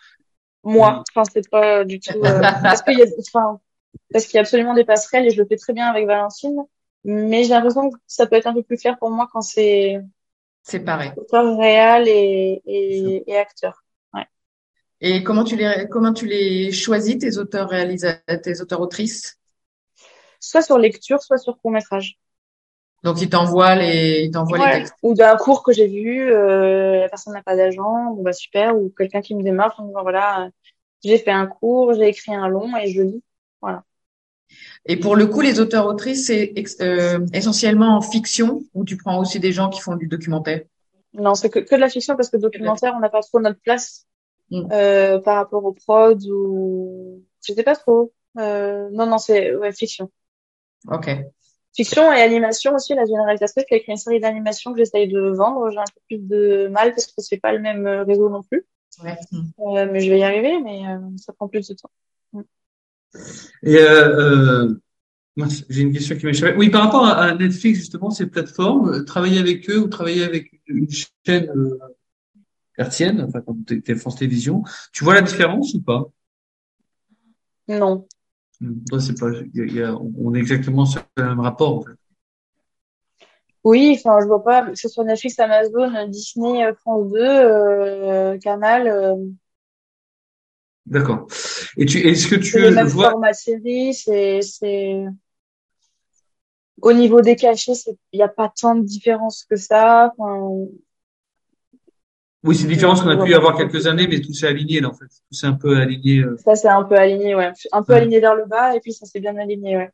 moi, enfin c'est pas du tout euh, parce qu'il y a enfin parce qu'il y a absolument des passerelles et je le fais très bien avec Valentine, mais j'ai l'impression que ça peut être un peu plus clair pour moi quand c'est Séparés. auteur réel et, et, et acteur. Ouais. Et comment tu les, comment tu les choisis, tes auteurs réalisateurs, tes auteurs autrices? Soit sur lecture, soit sur court-métrage. Donc, ils t'envoient les, ils t'envoient les Ouais. textes. Ou d'un cours que j'ai vu, euh, la personne n'a pas d'agent, bon bah super, ou quelqu'un qui me démarche en me disant voilà, euh, j'ai fait un cours, j'ai écrit un long et je lis. Voilà. Et pour le coup, les auteurs autrices, c'est ex- euh, essentiellement en fiction, ou tu prends aussi des gens qui font du documentaire? Non, c'est que, que de la fiction parce que documentaire, on n'a pas trop notre place Mm. euh, par rapport au prod ou je sais pas trop. Euh, non, non, c'est ouais, fiction. Ok. Fiction et animation aussi, la généralisatrice qui a écrit une série d'animation que j'essaye de vendre. J'ai un peu plus de mal parce que c'est pas le même euh, réseau non plus. Ouais. Mm. Euh, mais je vais y arriver, mais euh, ça prend plus de temps. Mm. Et euh, euh, mince, j'ai une question qui m'a échappé. Oui, par rapport à, à Netflix, justement, ces plateformes, euh, travailler avec eux ou travailler avec une chaîne euh, hertzienne, enfin, comme t'es t'es France Télévisions, tu vois la différence ou pas? Non. Toi, c'est pas, il y a, il y a- on est exactement sur le même rapport, en fait. Oui, enfin, je vois pas que ce soit Netflix, Amazon, Disney, euh, France deux, euh, Canal, euh, D'accord. Et tu, est-ce que c'est les tu mêmes vois, formats de séries, c'est, c'est, au niveau des cachets, c'est, il n'y a pas tant de différence que ça. Enfin, oui, c'est une je, différence qu'on je a vois pu pas avoir trop de quelques années, mais différence. tout s'est aligné, là, en fait. Tout s'est un peu aligné. euh, Ça, c'est un peu aligné, ouais. Un peu ouais. aligné vers le bas, et puis ça s'est bien aligné, ouais.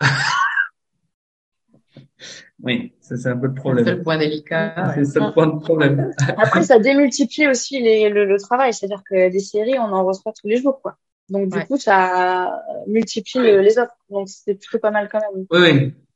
Oui, ça, c'est un peu le C'est le problème. seul point délicat. C'est Ouais. ça le point de problème. Après, ça démultiplie aussi les, le, le travail, c'est-à-dire que des séries, on en reçoit tous les jours, quoi. Donc, du Ouais. coup, ça multiplie le- les offres. Donc, c'est plutôt pas mal quand même. Oui, oui.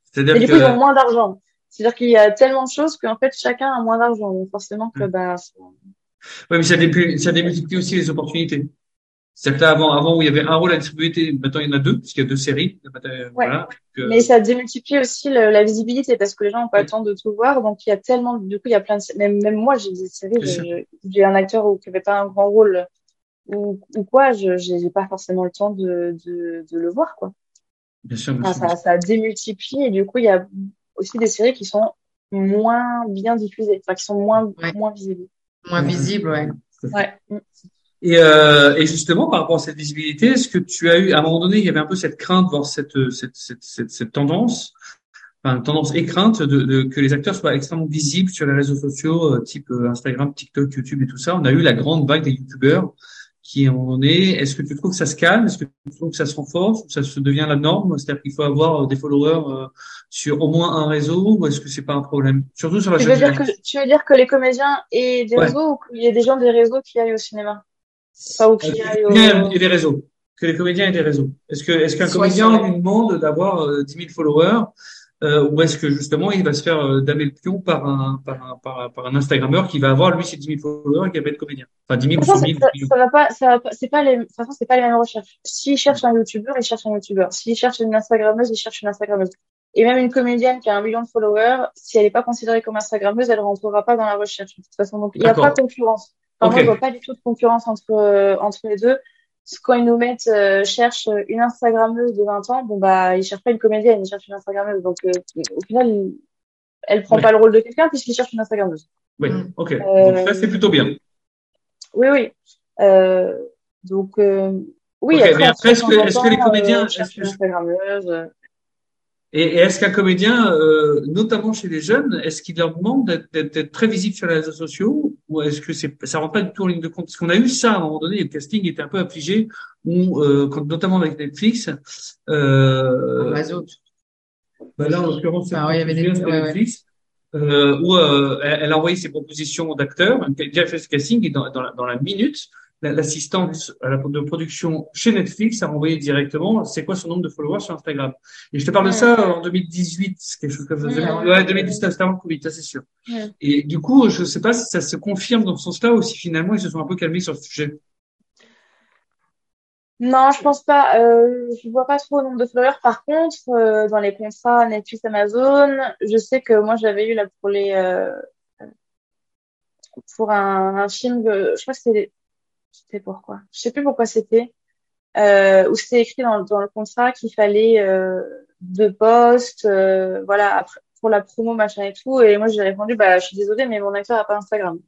C'est-à-dire Et du coup, ils ont que, moins d'argent. C'est-à-dire qu'il y a tellement de choses qu'en fait, chacun a moins d'argent. Donc forcément que, bah, c'est- ouais, mais ça, dé- ça démultiplie aussi les opportunités. C'est-à-dire que là, avant, avant où il y avait un rôle à distribuer, t'es- maintenant il y en a deux, parce qu'il y a deux séries. Euh, ouais. Voilà. Donc, Mais euh, ça démultiplie aussi le- la visibilité parce que les gens n'ont pas le ouais, temps de tout voir. Donc il y a tellement, du coup, il y a plein de, même, même moi, j'ai des séries, bien je- sûr. je- j'ai un acteur où- qui avait pas un grand rôle ou, ou quoi, je, j'ai j'ai pas forcément le temps de, de, de le voir, quoi. Bien sûr, bien Enfin, sûr, bien ça, sûr. ça démultiplie et du coup, il y a aussi des séries qui sont moins bien diffusées, enfin, qui sont moins, Ouais, moins visibles. moins Ouais, ouais, visible, ouais. tout à fait. Ouais. Mm. Et, euh, et justement, par rapport à cette visibilité, est-ce que tu as eu, à un moment donné, il y avait un peu cette crainte, voire cette, cette, cette, cette, cette tendance, enfin, tendance et crainte de, de, que les acteurs soient extrêmement visibles sur les réseaux sociaux, euh, type euh, Instagram, TikTok, YouTube et tout ça. On a eu la grande vague des YouTubeurs qui, à un moment donné, est-ce que tu trouves que ça se calme? Est-ce que tu trouves que ça se renforce? Ou ça se devient la norme? C'est-à-dire qu'il faut avoir euh, des followers euh, sur au moins un réseau, ou est-ce que c'est pas un problème? Surtout sur la Tu jeune veux dire que, génération. tu veux dire que les comédiens aient des Ouais. réseaux ou qu'il y ait des gens des réseaux qui aillent au cinéma? Enfin, ou Euh, qui que les aillent comédiens au... et des réseaux. Que les comédiens aient des réseaux. Est-ce que, est-ce qu'un Soit comédien sur lui les, demande d'avoir euh, dix mille followers, euh, ou est-ce que justement il va se faire euh, damer le pion par un, par un, par un, par un Instagrammeur qui va avoir lui ses dix mille followers et qui va être comédien. Enfin, dix mille De ou toute cent façon, mille, ça, dix millions. ça va pas, ça va pas, c'est pas les, de toute façon, c'est pas les mêmes recherches. S'ils cherchent un youtubeur, ils cherchent un youtubeur. S'ils cherchent une Instagrammeuse, ils cherchent une Instagrammeuse. Et même une comédienne qui a un million de followers, si elle n'est pas considérée comme Instagrammeuse, elle rentrera pas dans la recherche, de toute façon. Donc, il n'y a pas D'accord. concurrence. Enfin, moi, je vois OK. pas du tout de concurrence entre, euh, entre les deux. Parce que quand ils nous mettent, euh, cherche une Instagrammeuse de vingt ans, bon, bah, ils cherchent pas une comédienne, ils cherchent une Instagrammeuse. Donc, euh, au final, il- elle prend pas Ouais. le rôle de quelqu'un puisqu'ils cherchent une Instagrammeuse. Oui. Mm. OK. Donc ça, c'est Euh, plutôt bien. oui, oui. Euh, donc, euh, oui, OK. après, Mais on se après, fait de est-ce que, temps en est-ce que les temps, euh, on comédiens, est-ce cherche que, une Instagrammeuse. euh. et, et est-ce qu'un comédien, euh, notamment chez les jeunes, est-ce qu'il leur demande d'être, d'être, d'être très visible sur les réseaux sociaux, ou est-ce que c'est, ça rentre pas du tout en ligne de compte? Parce qu'on a eu ça à un moment donné, le casting était un peu affligé, où, euh, quand, notamment avec Netflix, euh, Amazon. bah là, en l'occurrence, Enfin, pour oui, il y me avait des, souviens, c'était ouais, ouais. Netflix, euh, où euh, elle, elle a envoyé ses propositions d'acteurs, elle a déjà fait ce casting, et dans, dans, la, dans la minute, la- l'assistante à la, de production chez Netflix a renvoyé directement c'est quoi son nombre de followers sur Instagram. Et je te parle de Mm, ça en deux mille dix-huit, quelque chose comme ça. mm, Ah ouais. Ouais, mm, deux mille dix-neuf, c'était avant le Covid, ça c'est sûr. mm. Et du coup, je ne sais pas si ça se confirme dans ce sens-là ou si finalement ils se sont un peu calmés sur ce sujet. Non, je pense pas. Euh, je vois pas trop le nombre de followers. Par contre, euh, dans les contrats Netflix, Amazon, je sais que moi, j'avais eu là pour les, euh, pour un, un film, de- je crois que c'était, c'était pourquoi? Je sais plus pourquoi c'était. Euh, où c'était écrit dans, dans le contrat qu'il fallait euh, deux postes, euh, voilà, après, pour la promo, machin et tout. Et moi, j'ai répondu, bah, je suis désolée, mais mon acteur a pas Instagram.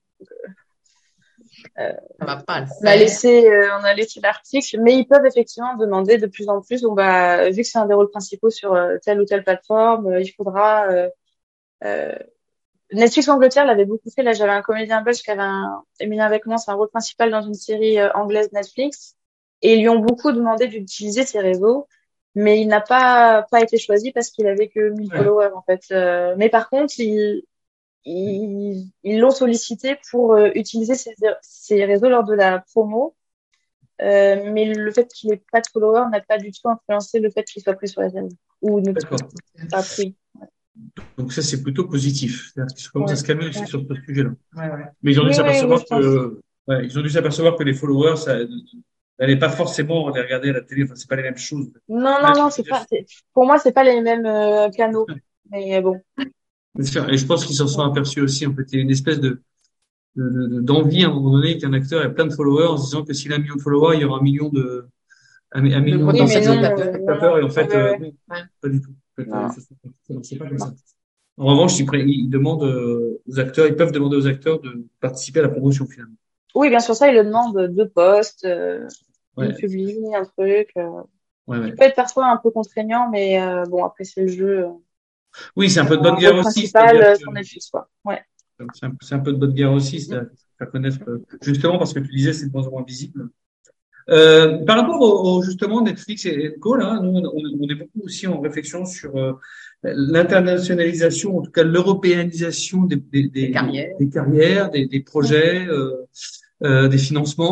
Euh, Ça va pas le on a faire. laissé, euh, on a laissé l'article, mais ils peuvent effectivement demander de plus en plus. Bon, bah, vu que c'est un des rôles principaux sur euh, telle ou telle plateforme, euh, il faudra. Euh, euh, Netflix Angleterre l'avait beaucoup fait. Là, j'avais un comédien belge qui avait un, Émile avec moi, c'est un rôle principal dans une série euh, anglaise Netflix. Et ils lui ont beaucoup demandé d'utiliser ses réseaux, mais il n'a pas pas été choisi parce qu'il avait que mille Ouais, followers en fait. Euh, mais par contre, ils ils ils l'ont sollicité pour euh, utiliser ses, ses réseaux lors de la promo. Euh, mais le fait qu'il ait pas de followers n'a pas du tout influencé le fait qu'il soit pris sur la scène ou ne d'accord. pas pris. Donc ça, c'est plutôt positif. C'est-à-dire qu'ils commencent à Ouais, se calmer aussi ouais. sur ce sujet-là. Ouais, ouais. Mais ils ont dû Oui, oui, oui, s'apercevoir je pense. que, ouais, ils ont dû s'apercevoir que les followers, ça n'allait pas forcément les regarder à la télé. Enfin, c'est pas les mêmes choses. Non, non, Même non, si c'est c'est pas. c'est- Pour moi, c'est pas les mêmes euh, canaux. Mais bon. bien sûr. Et je pense qu'ils s'en sont aperçus aussi. En fait, il y a une espèce de, de, de- d'envie à un moment donné qu'un acteur ait plein de followers en se disant que s'il a un million de followers, il y aura un million de, un, un De million Oui, mais potentiels non, de euh, spectateurs. non, non. spectateurs. Et en Ouais, fait, ouais, euh, ouais. non, Ouais. pas du tout. En fait, euh, Non, ça, c'est ça, c'est pas comme ça. En revanche, ils, prennent- ils demandent euh, aux acteurs, ils peuvent demander aux acteurs de participer à la promotion finalement. oui, bien sûr, ça, il le demande deux postes, euh, une Ouais, publi, un truc, euh, ouais, qui ouais. peut être parfois un peu contraignant, mais euh, bon, après, c'est le jeu. euh, Oui, c'est un peu de Un bonne rôle guerre aussi, principal c'est-à-dire euh, que sur Netflix, quoi. Ouais. c'est un, c'est un peu de bonne guerre aussi, Mm. c'est-à-dire faire connaître, euh, justement parce que tu disais c'est de moins en moins visible. Euh, par rapport au, au, justement Netflix et Co, là, nous on, on est beaucoup aussi en réflexion sur euh, l'internationalisation, en tout cas l'européanisation des, des, Les des, des, carrières. des carrières, des, des Mm. projets, euh, euh, des financements.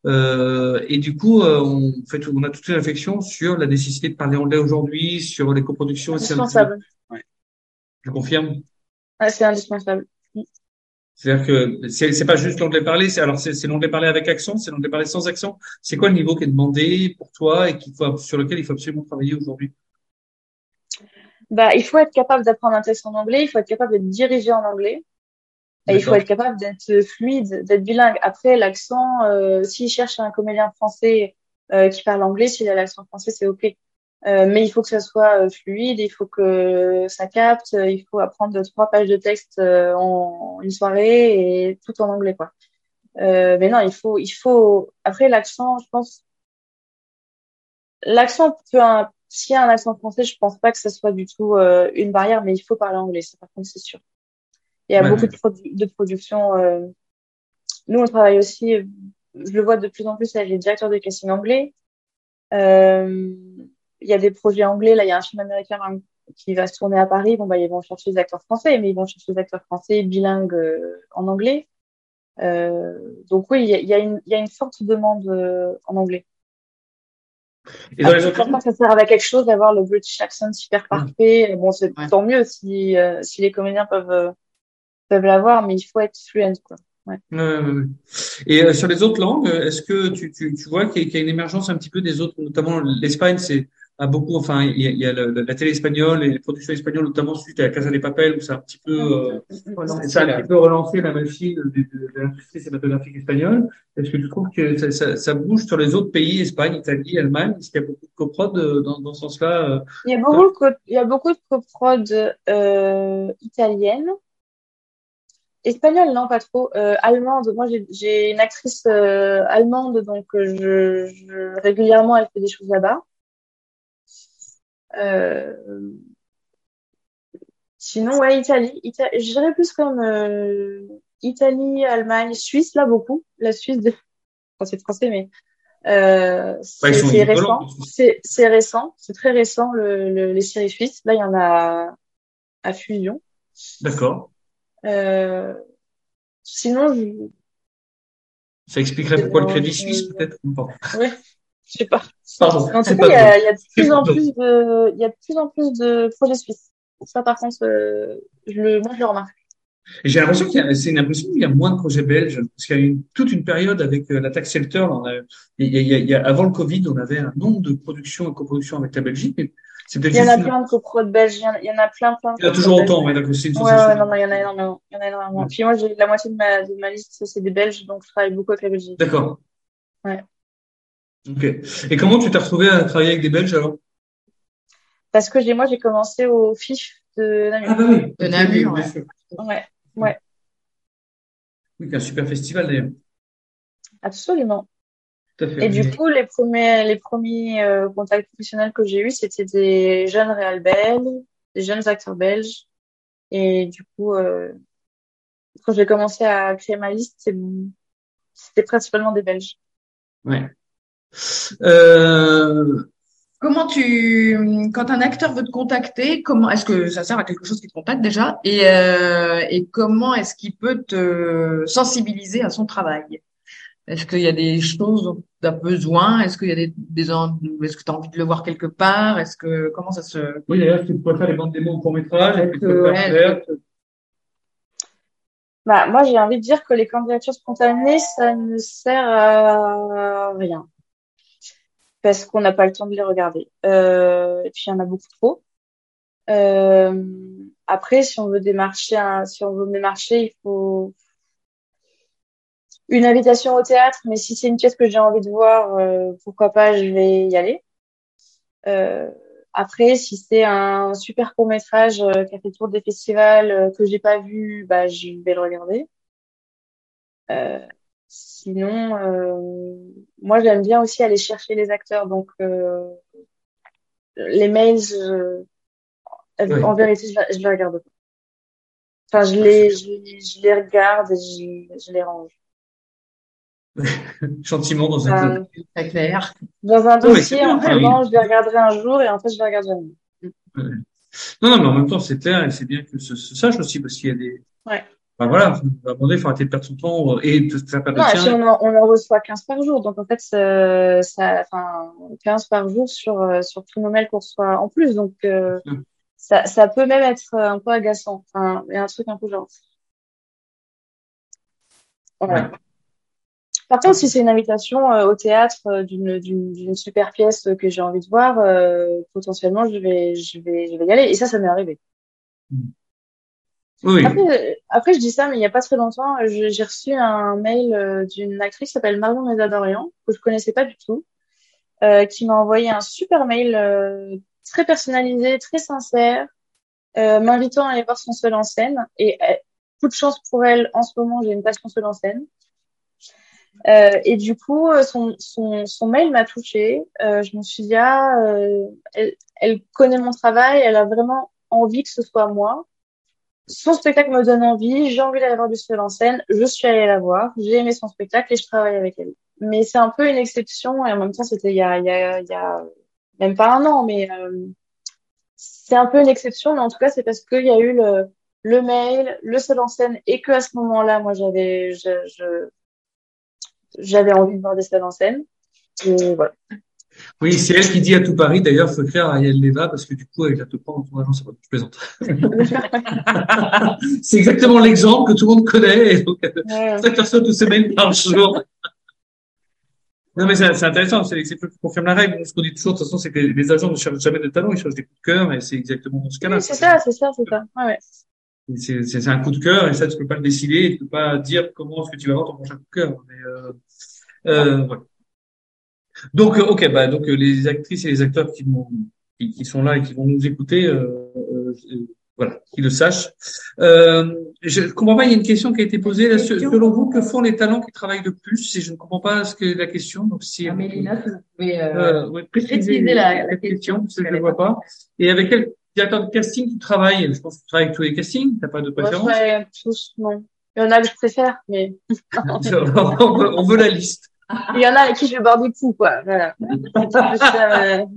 Euh, et du coup, euh, on fait, on a toute une réflexion sur la nécessité de parler anglais aujourd'hui, sur les coproductions. Et c'est un petit peu, Indispensable. ouais, je confirme. Ah, c'est indispensable. C'est-à-dire que c'est, c'est pas juste l'anglais parlé, c'est alors c'est, c'est l'anglais parlé avec accent, c'est l'anglais parlé sans accent. C'est quoi le niveau qui est demandé pour toi et qu'il faut, sur lequel il faut absolument travailler aujourd'hui? Bah, il faut être capable d'apprendre un texte en anglais, il faut être capable d'être dirigé en anglais, et il faut D'accord. être capable d'être fluide, d'être bilingue. Après, l'accent, euh, s'il cherche un comédien français euh, qui parle anglais, s'il a l'accent français, c'est OK. Euh, mais il faut que ça soit euh, fluide, il faut que ça capte, euh, il faut apprendre deux, trois pages de texte euh, en une soirée et tout en anglais, quoi. Euh, mais non, il faut, il faut. Après, l'accent, je pense, l'accent peut, un... s'il y a un accent français, je pense pas que ça soit du tout euh, une barrière, mais il faut parler anglais, ça, par contre, c'est sûr. Il y a Ouais, beaucoup ouais. de, produ- de productions. Euh... Nous, on travaille aussi, euh, je le vois de plus en plus avec les directeurs de casting anglais. Euh, Il y a des projets anglais. Là, il y a un film américain hein, qui va se tourner à Paris. Bon, bah, ils vont chercher des acteurs français, mais ils vont chercher des acteurs français bilingues euh, en anglais. Euh, donc oui, il y a, il y a une, il y a une forte demande euh, en anglais. Et dans les Après, je autres pense pas langues? que ça serve à quelque chose d'avoir le British accent super Ouais. parfait. Bon, c'est Ouais. tant mieux si, euh, si les comédiens peuvent, euh, peuvent l'avoir, mais il faut être fluent, quoi. Ouais. Ouais, ouais, ouais. Et euh, sur les autres langues, euh, est-ce que tu, tu, tu vois qu'il y, a qu'il y a une émergence un petit peu des autres, notamment l'Espagne, c'est a beaucoup, enfin, il y a, il y a le- la télé espagnole et les productions espagnoles, notamment suite à la Casa de Papel, où c'est un petit peu, Mm, euh, mm, mm, mm. ça ça a un petit peu relancé la machine de, de, de l'industrie cinématographique espagnole. Est-ce que tu trouves que ça, ça, ça bouge sur les autres pays, Espagne, Italie, Allemagne? Est-ce qu'il y a beaucoup de coprod euh, dans, dans ce sens-là? euh, Il y a dans- beaucoup de, co- il y a beaucoup de coprod euh, italiennes. Espagnole, non, pas trop. Euh, allemande, moi j'ai j'ai une actrice euh, allemande, donc euh, je, je régulièrement elle fait des choses là-bas. Euh, Sinon, ouais, Italie, Ita je dirais plus comme euh, Italie, Allemagne, Suisse, là beaucoup. La Suisse, de... enfin, c'est français, mais euh, Bah, ils c'est sont c'est équivalents. récent. C'est c'est récent, c'est très récent le, le- les séries suisses. Là, il y en a à Fusion. D'accord. Euh, Sinon, je, Ça expliquerait pourquoi le non, crédit je, suisse, peut-être? Pardon. ouais, je sais pas. Pardon, Mais en tout c'est cas, pas il y drôle. a, il y a de C'est plus pas en drôle. plus de, il y a de plus en plus de projets suisses. Ça, par contre, euh, je le, moi, je le remarque. Et j'ai l'impression qu'il y a, c'est une impression qu'il y a moins de projets belges, parce qu'il y a eu une, toute une période avec euh, la taxe shelter. Là, on a, il y a, il y a, il y a- avant le Covid, on avait un nombre de productions et coproductions avec la Belgique, mais c'est peut-être Il y en juste a une, plein de coprods belges. Il y en a, il y en a plein, plein de il y en a coprods toujours belges. autant, ouais, d'accord, c'est une Ouais, sensation. ouais, non, non, il y en a énormément. Il y en a énormément. Ouais. Puis moi, j'ai la moitié de ma, de ma liste, c'est des Belges, donc je travaille beaucoup avec la Belgique. D'accord. Ouais. Ok. Et comment tu t'es retrouvé à travailler avec des Belges alors? Parce que j'ai, moi, j'ai commencé au F I F de Ah Namur. bah oui, De ok, oui, Namur, bien ouais. sûr. Ouais, ouais, Oui, c'est un super festival d'ailleurs. absolument. Tout à fait. Et du Oui. coup, les premiers, les premiers euh, contacts professionnels que j'ai eus, c'était des jeunes réals belges, des jeunes acteurs belges. Et du coup, euh, quand j'ai commencé à créer ma liste, c'est- c'était principalement des Belges. Ouais. Euh, Comment tu, quand un acteur veut te contacter, comment est-ce que ça sert à quelque chose qui te contacte déjà et, euh, et comment est-ce qu'il peut te sensibiliser à son travail? Est-ce qu'il y a des choses dont tu as besoin? Est-ce qu'il y a des, des en- est-ce que tu as envie de le voir quelque part? Est-ce que comment ça se oui, d'ailleurs, tu peux faire les bandes démos au court métrage, et est-ce puis tu que, peux ouais, est-ce faire que faire. Bah, moi, j'ai envie de dire que les candidatures spontanées, ça ne sert à rien. Parce qu'on n'a pas le temps de les regarder. Euh, et puis, il y en a beaucoup trop. Euh, Après, si on veut démarcher un, si on veut me démarcher, il faut une invitation au théâtre. Mais si c'est une pièce que j'ai envie de voir, euh, pourquoi pas, je vais y aller. Euh, Après, si c'est un super court métrage euh, qui a fait le tour des festivals euh, que j'ai pas vu, bah je vais le regarder. Euh, Sinon, euh, moi j'aime bien aussi aller chercher les acteurs. Donc euh, les mails, je- en Oui. vérité, je, je les regarde pas. Enfin, je les, je, les je les regarde et je, je les range. Gentiment dans un club. Enfin, très clair? dans un Non, mais c'est dossier, en bien. me Ah oui. disant, je les regarderai un jour et en fait, je les regarde jamais. Ouais. Non, non, mais en même temps, c'est clair et c'est bien que ce se sache aussi parce qu'il y a des, Ouais. Enfin, voilà, à un moment donné, il faut arrêter de perdre son temps euh, et de faire perdre Non, le et puis tien. on en, on en reçoit quinze par jour. Donc, en fait, ça, ça, enfin, quinze par jour sur, euh, sur tous nos mails qu'on reçoit en plus. Donc, euh, ça, ça peut même être un peu agaçant. Enfin, il y a un truc un peu genre. Ouais. Voilà. Par contre, si c'est une invitation euh, au théâtre euh, d'une, d'une, d'une super pièce euh, que j'ai envie de voir, euh, potentiellement, je vais, je vais, je vais y aller. Et ça, ça m'est arrivé. Après, Oui. euh, après, je dis ça, mais il y a pas très longtemps, euh, je- j'ai reçu un mail euh, d'une actrice qui s'appelle Marion Mézadorian, que je connaissais pas du tout, euh, qui m'a envoyé un super mail euh, très personnalisé, très sincère, euh, m'invitant à aller voir son seul en scène. Et euh, coup de chance pour elle, en ce moment, j'ai une passion seul en scène. Euh, et du coup, euh, son, son, son mail m'a touchée. Euh, je me suis dit, ah, euh, elle, elle connaît mon travail, elle a vraiment envie que ce soit moi. Son spectacle me donne envie, j'ai envie d'aller voir du seul en scène, je suis allée la voir, j'ai aimé son spectacle et je travaille avec elle. Mais c'est un peu une exception et en même temps, c'était il y a, il y a, il y a même pas un an, mais euh, c'est un peu une exception, mais en tout cas, c'est parce qu'il y a eu le, le mail, le seul en scène et que à ce moment-là, moi, j'avais, je, je, j'avais envie de voir des seuls en scène. Et voilà. Oui, c'est elle qui dit à tout Paris, d'ailleurs, faut écrire à Ariel Leva, parce que du coup, elle va te prendre dans ton agence, ça va, je plaisante. C'est exactement l'exemple que tout le monde connaît, et donc, euh, Ouais. ça reçoit tous ces mails par jour. Non, mais c'est c'est intéressant, c'est l'exception qui confirme la règle. Ce qu'on dit toujours, de toute façon, c'est que les agents ne cherchent jamais de talent, ils cherchent des coups de cœur, et c'est exactement dans ce Oui, cas-là, c'est quoi. ça, c'est ça, c'est ça. Ouais, ouais. C'est c'est- c'est un coup de cœur, et ça, tu peux pas le décider, et tu peux pas dire comment est-ce que tu vas avoir ton prochain coup de cœur. Mais, euh, Non. euh, voilà. Donc, euh, ok, bah, donc, euh, les actrices et les acteurs qui vont, qui, qui sont là et qui vont nous écouter, euh, euh, euh, voilà, qu'ils le sachent. Euh, je comprends pas, il y a une question qui a été posée là. Se- Selon vous, que font les talents qui travaillent le plus? Et je ne comprends pas ce que la question. Donc, si Ah, vous Mélina, si vous pouvez euh, euh, ouais, préciser préciser la, la cette question, question, parce parce que je qu'elle ne est vois pas. pas. Et avec quel directeur de casting tu travailles? Je pense que tu travailles avec tous les castings. T'as pas de Moi, je préférence? travaille avec tous, non. Il y en a que je préfère, mais On veut, on veut la liste. il y en a avec qui je vais boire des coups, quoi. Voilà. C'était plus ça. euh,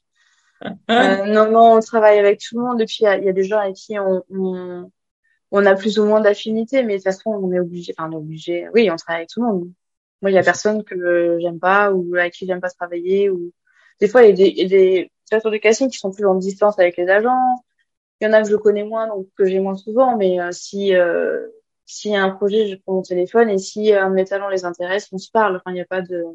Hein? euh, non, non, on travaille avec tout le monde. Et puis, il y a, il y a des gens avec qui on, on, on a plus ou moins d'affinité, mais de toute façon, on est obligé, enfin, on est obligé. Oui, on travaille avec tout le monde. Moi, il y a personne que j'aime pas ou avec qui j'aime pas travailler ou des fois, il y a des, il y a des directeurs de casting qui sont plus en distance avec les agents. Il y en a que je connais moins, donc que j'ai moins souvent, mais euh, si euh, s'il y a un projet, je prends mon téléphone et si un de mes talents les intéresse, on se parle. Enfin, il n'y a pas de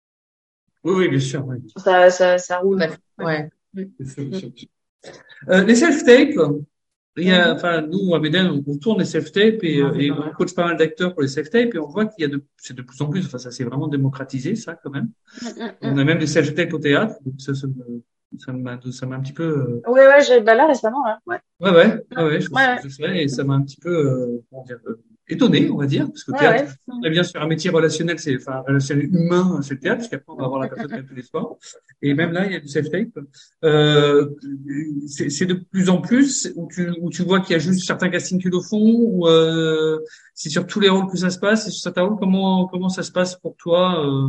Oui, oui, bien sûr. Oui. ça, ça, ça roule. D'accord. Ouais. Mm. Bien sûr, bien Mm. sûr, bien sûr. Euh, les self-tapes, il y a, Mhm. enfin, nous, à Médène, on, on tourne les self-tapes et, Non, euh, c'est et pas on vrai. coach pas mal d'acteurs pour les self-tapes et on voit qu'il y a de, c'est de plus en plus, enfin, ça s'est vraiment démocratisé, ça, quand même. Mm, mm, On mm. a même des self-tapes au théâtre, donc ça, ça me, ça m'a, ça m'a un petit peu, euh, Ouais, ouais, j'ai bah là récemment, là. Ouais. ouais, ouais, Ouais, ouais, ouais, je, ouais, ouais. je sais, et ça m'a un petit peu, euh, comment dire, euh, étonné, on va dire, parce que le Ouais, théâtre, ouais. Mm, on est bien sûr un métier relationnel, c'est, enfin, relationnel humain, c'est le mm, théâtre, puisqu'après, on va mm, avoir la mm, personne qui a mm, tous les soirs. Et mm, même mm. là, il y a du self-tape. Euh, c'est c'est de plus en plus où tu, où tu vois qu'il y a juste certains castings qui le font, ou, euh, c'est sur tous les rôles que ça se passe, et sur certains rôles, comment, comment ça se passe pour toi, euh,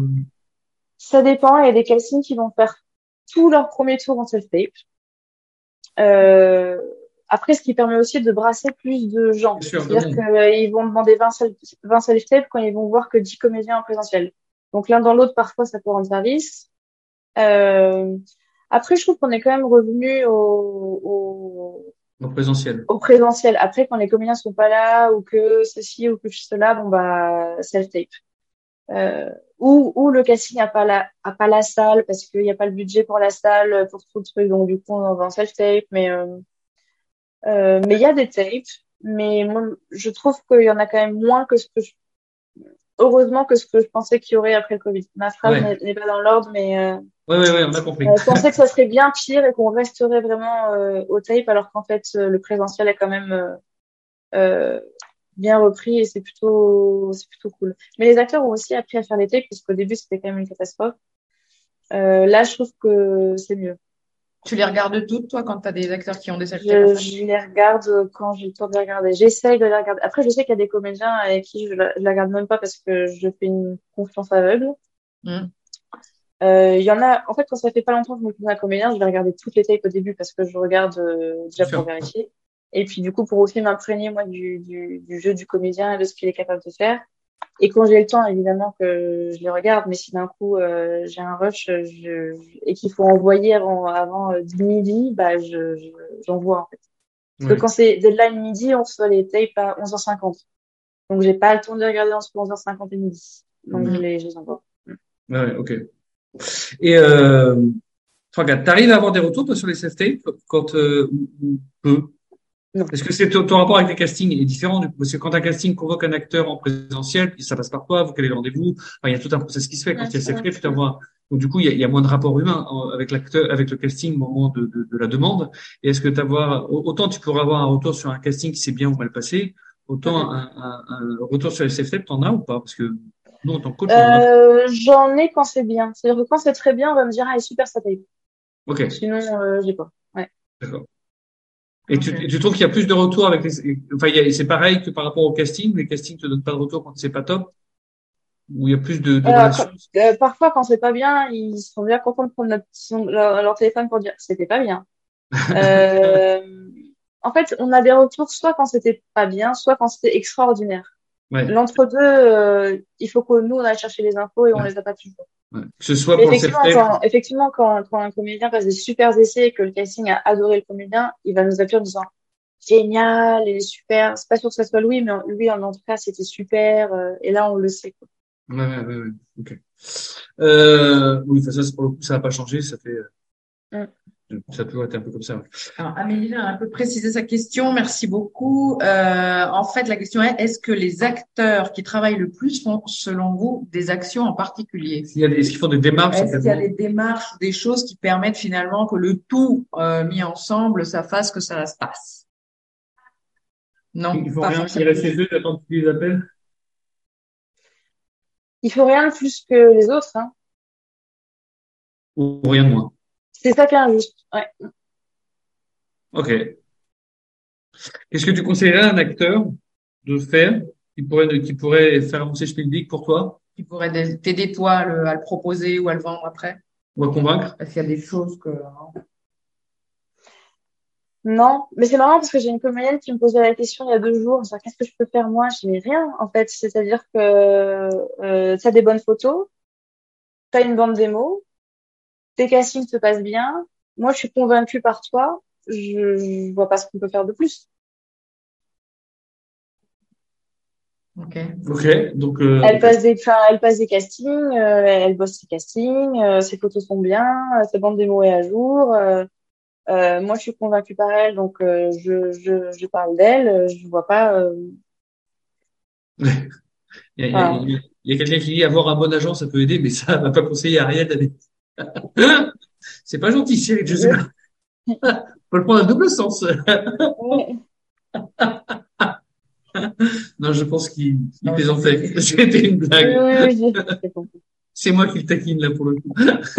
Ça dépend. Il y a des castings qui vont faire tout leur premier tour en self-tape. Euh, après, ce qui permet aussi de brasser plus de bien gens. sûr, de C'est-à-dire monde. qu'ils vont demander vingt self- vingt self-tape quand ils vont voir que dix comédiens en présentiel. Donc l'un dans l'autre, parfois, ça peut rendre service. Euh, après, je trouve qu'on est quand même revenu au, au, En présentiel. au présentiel. Après, quand les comédiens sont pas là ou que ceci ou que cela, bon bah self-tape. Euh, ou, ou le casting a pas la a pas la salle parce qu'il n'y a pas le budget pour la salle pour tout le truc. Donc du coup, on va en self-tape. Mais euh, euh, mais il y a des tapes. Mais moi, je trouve qu'il y en a quand même moins que ce que je, heureusement que ce que je pensais qu'il y aurait après le Covid. Ma phrase Ouais. n'est n'est pas dans l'ordre, mais euh, Ouais, ouais, ouais, on a compris. Euh, je pensais que ça serait bien pire et qu'on resterait vraiment euh, au tape, alors qu'en fait, euh, le présentiel est quand même euh, euh, bien repris et c'est plutôt, c'est plutôt cool. Mais les acteurs ont aussi appris à faire les tapes, puisqu'au début, c'était quand même une catastrophe. Euh, là, je trouve que c'est mieux. Tu les regardes toutes, toi, quand tu as des acteurs qui ont des self-tapes à Je, faire? je les regarde quand j'ai le temps de les regarder. J'essaye de les regarder. Après, je sais qu'il y a des comédiens avec qui je, la- je les regarde même pas parce que je fais une confiance aveugle. Mm. Euh, Il y en a, en fait, quand ça fait pas longtemps que je me connais un comédien, je vais regarder toutes les tapes au début parce que je regarde euh, Bien déjà pour sûr. vérifier. Et puis, du coup, pour aussi m'imprégner, moi, du, du, du jeu du comédien et de ce qu'il est capable de faire. Et quand j'ai le temps, évidemment, que je les regarde. Mais si d'un coup, euh, j'ai un rush je, et qu'il faut envoyer avant, avant euh, midi, bah, je, je, j'envoie, en fait. Parce que Ouais. quand c'est deadline midi, on reçoit les tapes à onze heures cinquante. Donc, j'ai pas le temps de les regarder entre onze heures cinquante et midi. Donc, je Mm. les, je les envoie. Ouais, ok. Et euh, regarde, t'arrives à avoir des retours toi, sur les self-tapes quand euh, ou, ou peu? Non. Est-ce que c'est ton, ton rapport avec les castings est différent du coup? Parce que quand un casting convoque un acteur en présentiel, puis ça passe par toi, vous quel est le rendez-vous? Enfin, il y a tout un process qui se fait. Quand Bien il y a sûr. self-tape, tu t'envoies. Donc du coup, il y a, il y a moins de rapport humain en- avec l'acteur, avec le casting au moment de, de, de la demande. Et est-ce que t'avoir autant tu pourrais avoir un retour sur un casting qui s'est bien ou mal passé, autant un, un, un retour sur les self-tape, t'en as ou pas? Parce que nous, en tant que coach, on en a. Euh, j'en ai quand c'est bien. C'est-à-dire que quand c'est très bien, on va me dire, ah, elle est super, ça tape. Ok, Sinon, euh, j'ai pas. Ouais. d'accord. Et tu, et Ok. tu trouves qu'il y a plus de retours avec les, enfin, il y a- c'est pareil que par rapport au casting, les castings te donnent pas de retour quand c'est pas top, ou il y a plus de, de Euh, quand- relations? euh, parfois, quand c'est pas bien, ils sont bien contents de prendre notre, son- leur, leur téléphone pour dire, c'était pas bien. Euh, en fait, on a des retours soit quand c'était pas bien, soit quand c'était extraordinaire. Ouais, L'entre-deux, euh, il faut que nous, on aille chercher les infos et on ouais, les a pas toujours. ouais. Que ce soit Mais pour le effectivement, self-tape. quand, effectivement, quand, quand un comédien passe des super essais et que le casting a adoré le comédien, il va nous appeler en disant, génial, il est super. C'est pas sûr que ça soit Louis, mais en- lui, en, en tout cas, c'était super. euh, et là, on le sait, quoi. Ouais, ouais, ouais, ouais. Ok. Euh, oui, enfin, ça, c'est pour le coup, ça n'a pas changé, ça fait, euh, Mm. ça a toujours été un peu comme ça. Ouais. Alors, Amélie a un peu précisé sa question. Merci beaucoup. Euh, en fait, la question est, est-ce que les acteurs qui travaillent le plus font, selon vous, des actions en particulier? S'il y a des, est-ce qu'ils font des démarches, Est-ce qu'il y a certainement? des démarches ou des choses qui permettent finalement que le tout euh, mis ensemble, ça fasse que ça se passe? Non, Ils font pas rien, ils forcément. restent chez eux, ils attendent qu'ils les appellent? Il faut rien de plus que les autres, hein. Ou rien de moins? C'est ça qui est injuste. Ouais. Ok. Qu'est-ce que tu conseillerais à un acteur de faire qui pourrait, qui pourrait faire avancer ce public pour toi, Qui pourrait dé- t'aider toi à le, à le proposer ou à le vendre après? ou à convaincre? Parce qu'il y a des choses que... hein. Non, mais c'est marrant parce que j'ai une comédienne qui me posait la question il y a deux jours. Genre, qu'est-ce que je peux faire moi? Je dis, mais rien, en fait. C'est-à-dire que euh, tu as des bonnes photos, tu as une bande démo, tes castings se passent bien. Moi, je suis convaincue par toi. Je, je vois pas ce qu'on peut faire de plus. Ok. Ok, donc, euh, Elle ok. passe des, enfin, elle passe des castings, euh, elle bosse ses castings, euh, ses photos sont bien, euh, sa bande démo est à jour. euh, euh, moi, je suis convaincue par elle, donc euh, je, je, je parle d'elle. euh, Je vois pas. euh, Il y a, il y a, Enfin, il y a il y a quelqu'un qui dit avoir un bon agent, ça peut aider, mais ça va pas conseiller à Ariel d'aller. C'est pas gentil, Cyril, je sais je- pas. Faut le prendre à double sens. ouais, Non, je pense qu'il il Non, c'était plaisantait. c'était une C'était une oui, blague. oui, oui, j'ai j'ai compris. C'est moi qui le taquine là pour le coup.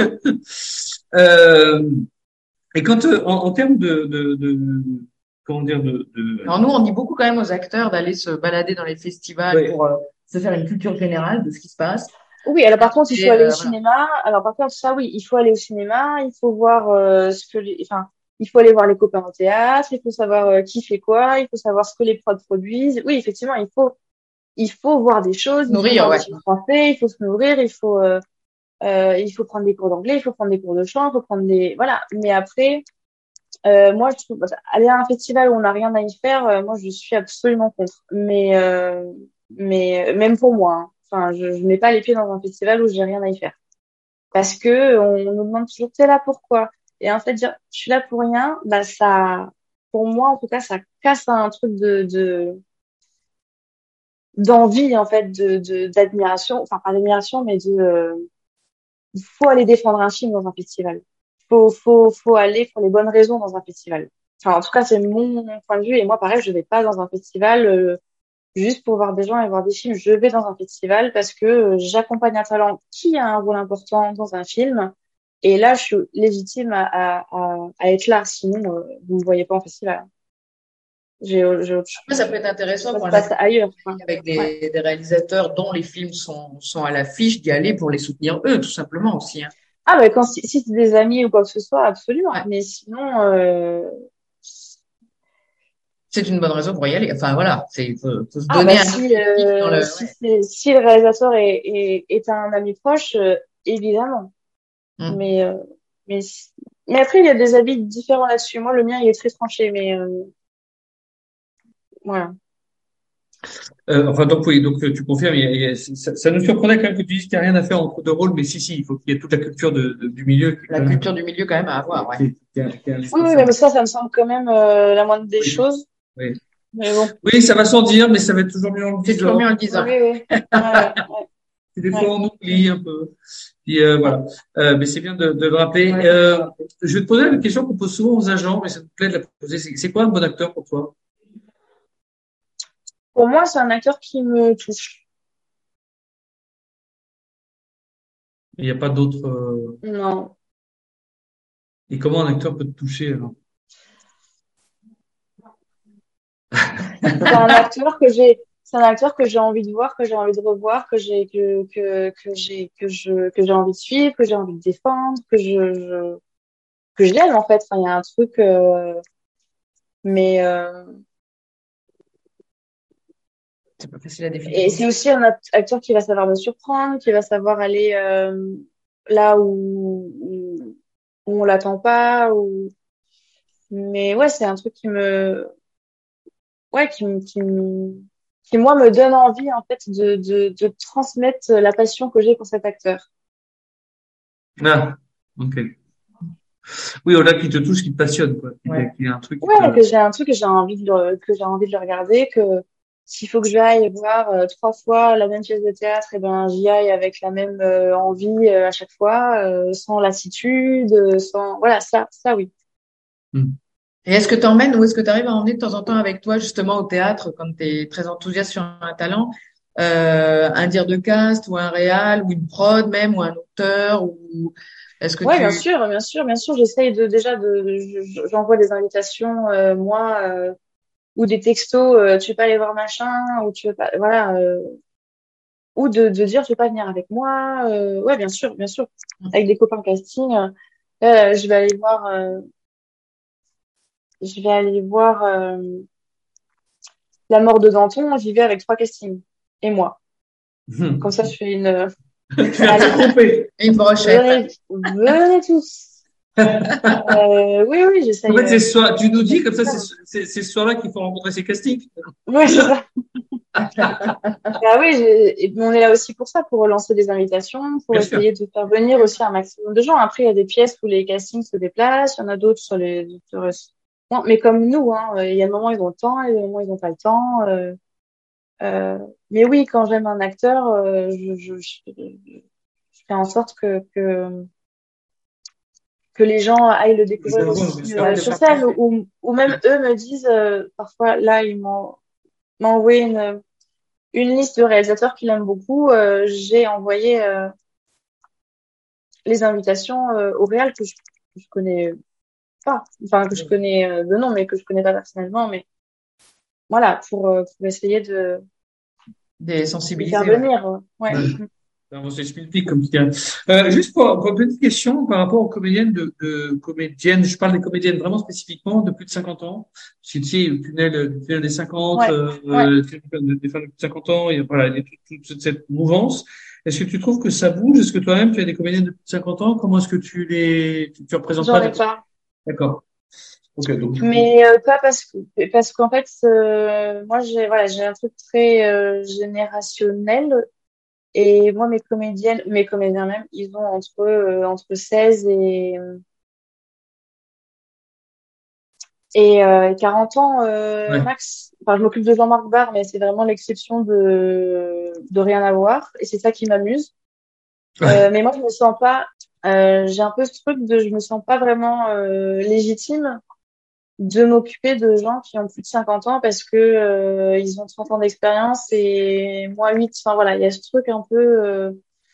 Euh, et quand euh, en, en termes de, de, de comment dire de, de Alors nous, on dit beaucoup quand même aux acteurs d'aller se balader dans les festivals ouais, pour euh, se faire une culture générale de ce qui se passe. Oui, alors par contre, il faut Et aller au euh, voilà. cinéma. Alors par contre, ça, oui, il faut aller au cinéma. Il faut voir euh, ce que les, enfin, il faut aller voir les copains au théâtre. Il faut savoir euh, qui fait quoi. Il faut savoir ce que les prods produisent. Oui, effectivement, il faut, il faut voir des choses. Il faut Nourrir, voir des ouais. films français. Il faut se nourrir. Il faut, euh, euh, il faut prendre des cours d'anglais. Il faut prendre des cours de chant. Il faut prendre des, voilà. Mais après, euh, moi, je trouve, aller à un festival où on n'a rien à y faire, euh, moi, je suis absolument contre. Mais, euh, mais euh, même pour moi, hein. Enfin, je, je mets pas les pieds dans un festival où j'ai rien à y faire. Parce que on, nous demande toujours, t'es là pourquoi? Et en fait, dire, je suis là pour rien, bah, ça, pour moi, en tout cas, ça casse un truc de, de, d'envie, en fait, de, de, d'admiration. Enfin, pas d'admiration, mais de, euh, il faut aller défendre un film dans un festival. Faut, faut, faut aller pour les bonnes raisons dans un festival. Enfin, en tout cas, c'est mon point de vue. Et moi, pareil, je vais pas dans un festival euh, juste pour voir des gens et voir des films. Je vais dans un festival parce que euh, j'accompagne un talent qui a un rôle important dans un film. Et là, je suis légitime à, à, à, à être là. Sinon, euh, vous me voyez pas en festival. J'ai, j'ai autre Après, ça peut chose. être intéressant Ça se pour un passe acteur ailleurs. Enfin, avec ouais. des, des réalisateurs dont les films sont, sont à l'affiche d'y aller pour les soutenir eux, tout simplement aussi. Hein. Ah, bah, quand, si, si c'est des amis ou quoi que ce soit, absolument. Ouais. Mais sinon, euh, c'est une bonne raison pour y aller. Enfin voilà, c'est il faut, faut se Ah donner bah un si objectif dans le. euh, si Ouais. c'est si le réalisateur est est, est un ami proche, euh, évidemment. Mm. Mais euh, mais si- mais après il y a des avis différents là-dessus. Moi le mien il est très tranché, mais euh, voilà. Euh, enfin, donc oui, donc euh, tu confirmes, il y a- il y a- ça, ça nous surprenait quand même que tu dises qu'il n'y a rien à faire entre deux rôles, mais si, si, il faut qu'il y ait toute la culture de, de- du milieu qui est La quand même, culture du milieu quand même à avoir. Ouais. qui est, qui est- qui est Oui oui mais indispensable. ça ça me semble quand même euh, la moindre des Oui, choses. oui. Mais bon. Oui, ça va sans dire, mais ça va être toujours mieux en le C'est toujours disant. mieux en le Oui disant. oui. Ouais ouais ouais. Puis des fois, Ouais. on oublie un peu. Puis euh, Ouais. voilà. Euh, mais c'est bien de, de le rappeler. Ouais. Euh, je vais te poser une question qu'on pose souvent aux agents, mais ça me plaît de la poser. C'est c'est quoi un bon acteur pour toi? Pour moi c'est un acteur qui me touche. Il n'y a pas d'autre. euh, Non. Et comment un acteur peut te toucher alors? C'est un acteur que j'ai, c'est un acteur que j'ai envie de voir, que j'ai envie de revoir, que j'ai, que, que, que j'ai, que je, que j'ai envie de suivre, que j'ai envie de défendre, que je, je que je l'aime en fait. Enfin, il y a un truc, euh, mais euh, C'est pas facile à et définir. c'est aussi un act- acteur qui va savoir me surprendre, qui va savoir aller euh, là où, où, où on l'attend pas. Ou... Mais ouais, c'est un truc qui me, ouais, qui me, qui me, qui moi me donne envie en fait de, de, de transmettre la passion que j'ai pour cet acteur. Ah, ok. Oui, au-delà qui te touche, qui te passionne, quoi. Qui, Ouais. qui est un truc qui Ouais, te. que j'ai un truc que j'ai envie de le, que j'ai envie de le regarder, que s'il faut que j'aille voir euh, trois fois la même pièce de théâtre, et ben j'y aille avec la même euh, envie euh, à chaque fois, euh, sans lassitude, euh, sans voilà ça, ça oui. Hmm. Et est-ce que tu emmènes ou est-ce que tu arrives à emmener de temps en temps avec toi justement au théâtre quand tu es très enthousiaste sur un talent, euh, un dire de cast ou un réal ou une prod même ou un auteur ou est-ce que Ouais, bien tu sûr, bien sûr, bien sûr. J'essaye de déjà de, je- je- j'envoie des invitations euh, moi euh, ou des textos. Euh, tu veux pas aller voir machin ou tu veux pas, voilà. euh, ou de, de dire, tu veux pas venir avec moi? Euh, ouais, bien sûr, bien sûr. Avec des copains casting, euh, euh, je vais aller voir, euh, je vais aller voir euh, La mort de Danton. J'y vais avec trois castings et moi. Comme ça, je fais une. euh, Tu viens te Allez, tromper. une brochette? venez, venez tous. Euh, oui, oui, En j'essaye. fait, Euh, c'est ce soir, tu nous dis comme ça, ça, c'est moi. c'est- c'est ce soir-là qu'il faut rencontrer ses castings. Ouais, c'est ça. Ah oui, j'ai- et on est là aussi pour ça, pour relancer des invitations, pour Bien sûr. essayer de faire venir aussi un maximum de gens. Après, il y a des pièces où les castings se déplacent, il y en a d'autres sur les sur le- Non, mais comme nous, hein, il y a des moments ils ont le temps, il y a des moments ils n'ont pas le temps. Euh, euh, mais oui, quand j'aime un acteur, euh, je, je, je, je fais en sorte que, que que les gens aillent le Je découvrir comprends, bien aussi sûr. Ouais, euh, de sur scène, partager. ou, ou même eux me disent euh, parfois là ils m'ont m'ont envoyé une une liste de réalisateurs qu'il aime beaucoup. Euh, j'ai envoyé euh, les invitations euh, au réal que je, que je connais pas, enfin que je connais euh, de nom, mais que je connais pas personnellement. Mais voilà, pour, euh, pour essayer de Des les faire sensibilisés, ouais. venir. euh, Ouais. Ouais. Non, c'est explique comme tu dis. Euh, juste pour, pour une petite question par rapport aux comédiennes de, de comédiennes, je parle des comédiennes vraiment spécifiquement de plus de cinquante ans. Parce que tu sais, le tunnel, le tunnel des cinquante, Ouais. euh, Ouais. euh, des femmes de plus de cinquante ans, et voilà, il y a toute, toute cette mouvance. Est-ce que tu trouves que ça bouge? Est-ce que toi-même tu as des comédiennes de plus de cinquante ans? Comment est-ce que tu les, tu, tu représentes pas J'en des... ai pas. D'accord. Ok, donc du coup. Mais euh, pas parce que parce qu'en fait euh, moi j'ai voilà j'ai un truc très euh, générationnel. Et moi, mes comédiennes, mes comédiens même, ils ont entre euh, entre seize et et euh, quarante ans euh, Ouais. max. Enfin, je m'occupe de Jean-Marc Barr, mais c'est vraiment l'exception de de rien à voir. Et c'est ça qui m'amuse. Euh, mais moi, je me sens pas. Euh, j'ai un peu ce truc de, je me sens pas vraiment euh, légitime de m'occuper de gens qui ont plus de cinquante ans parce que euh, ils ont trente ans d'expérience et moi huit. Enfin voilà, il y a ce truc un peu euh,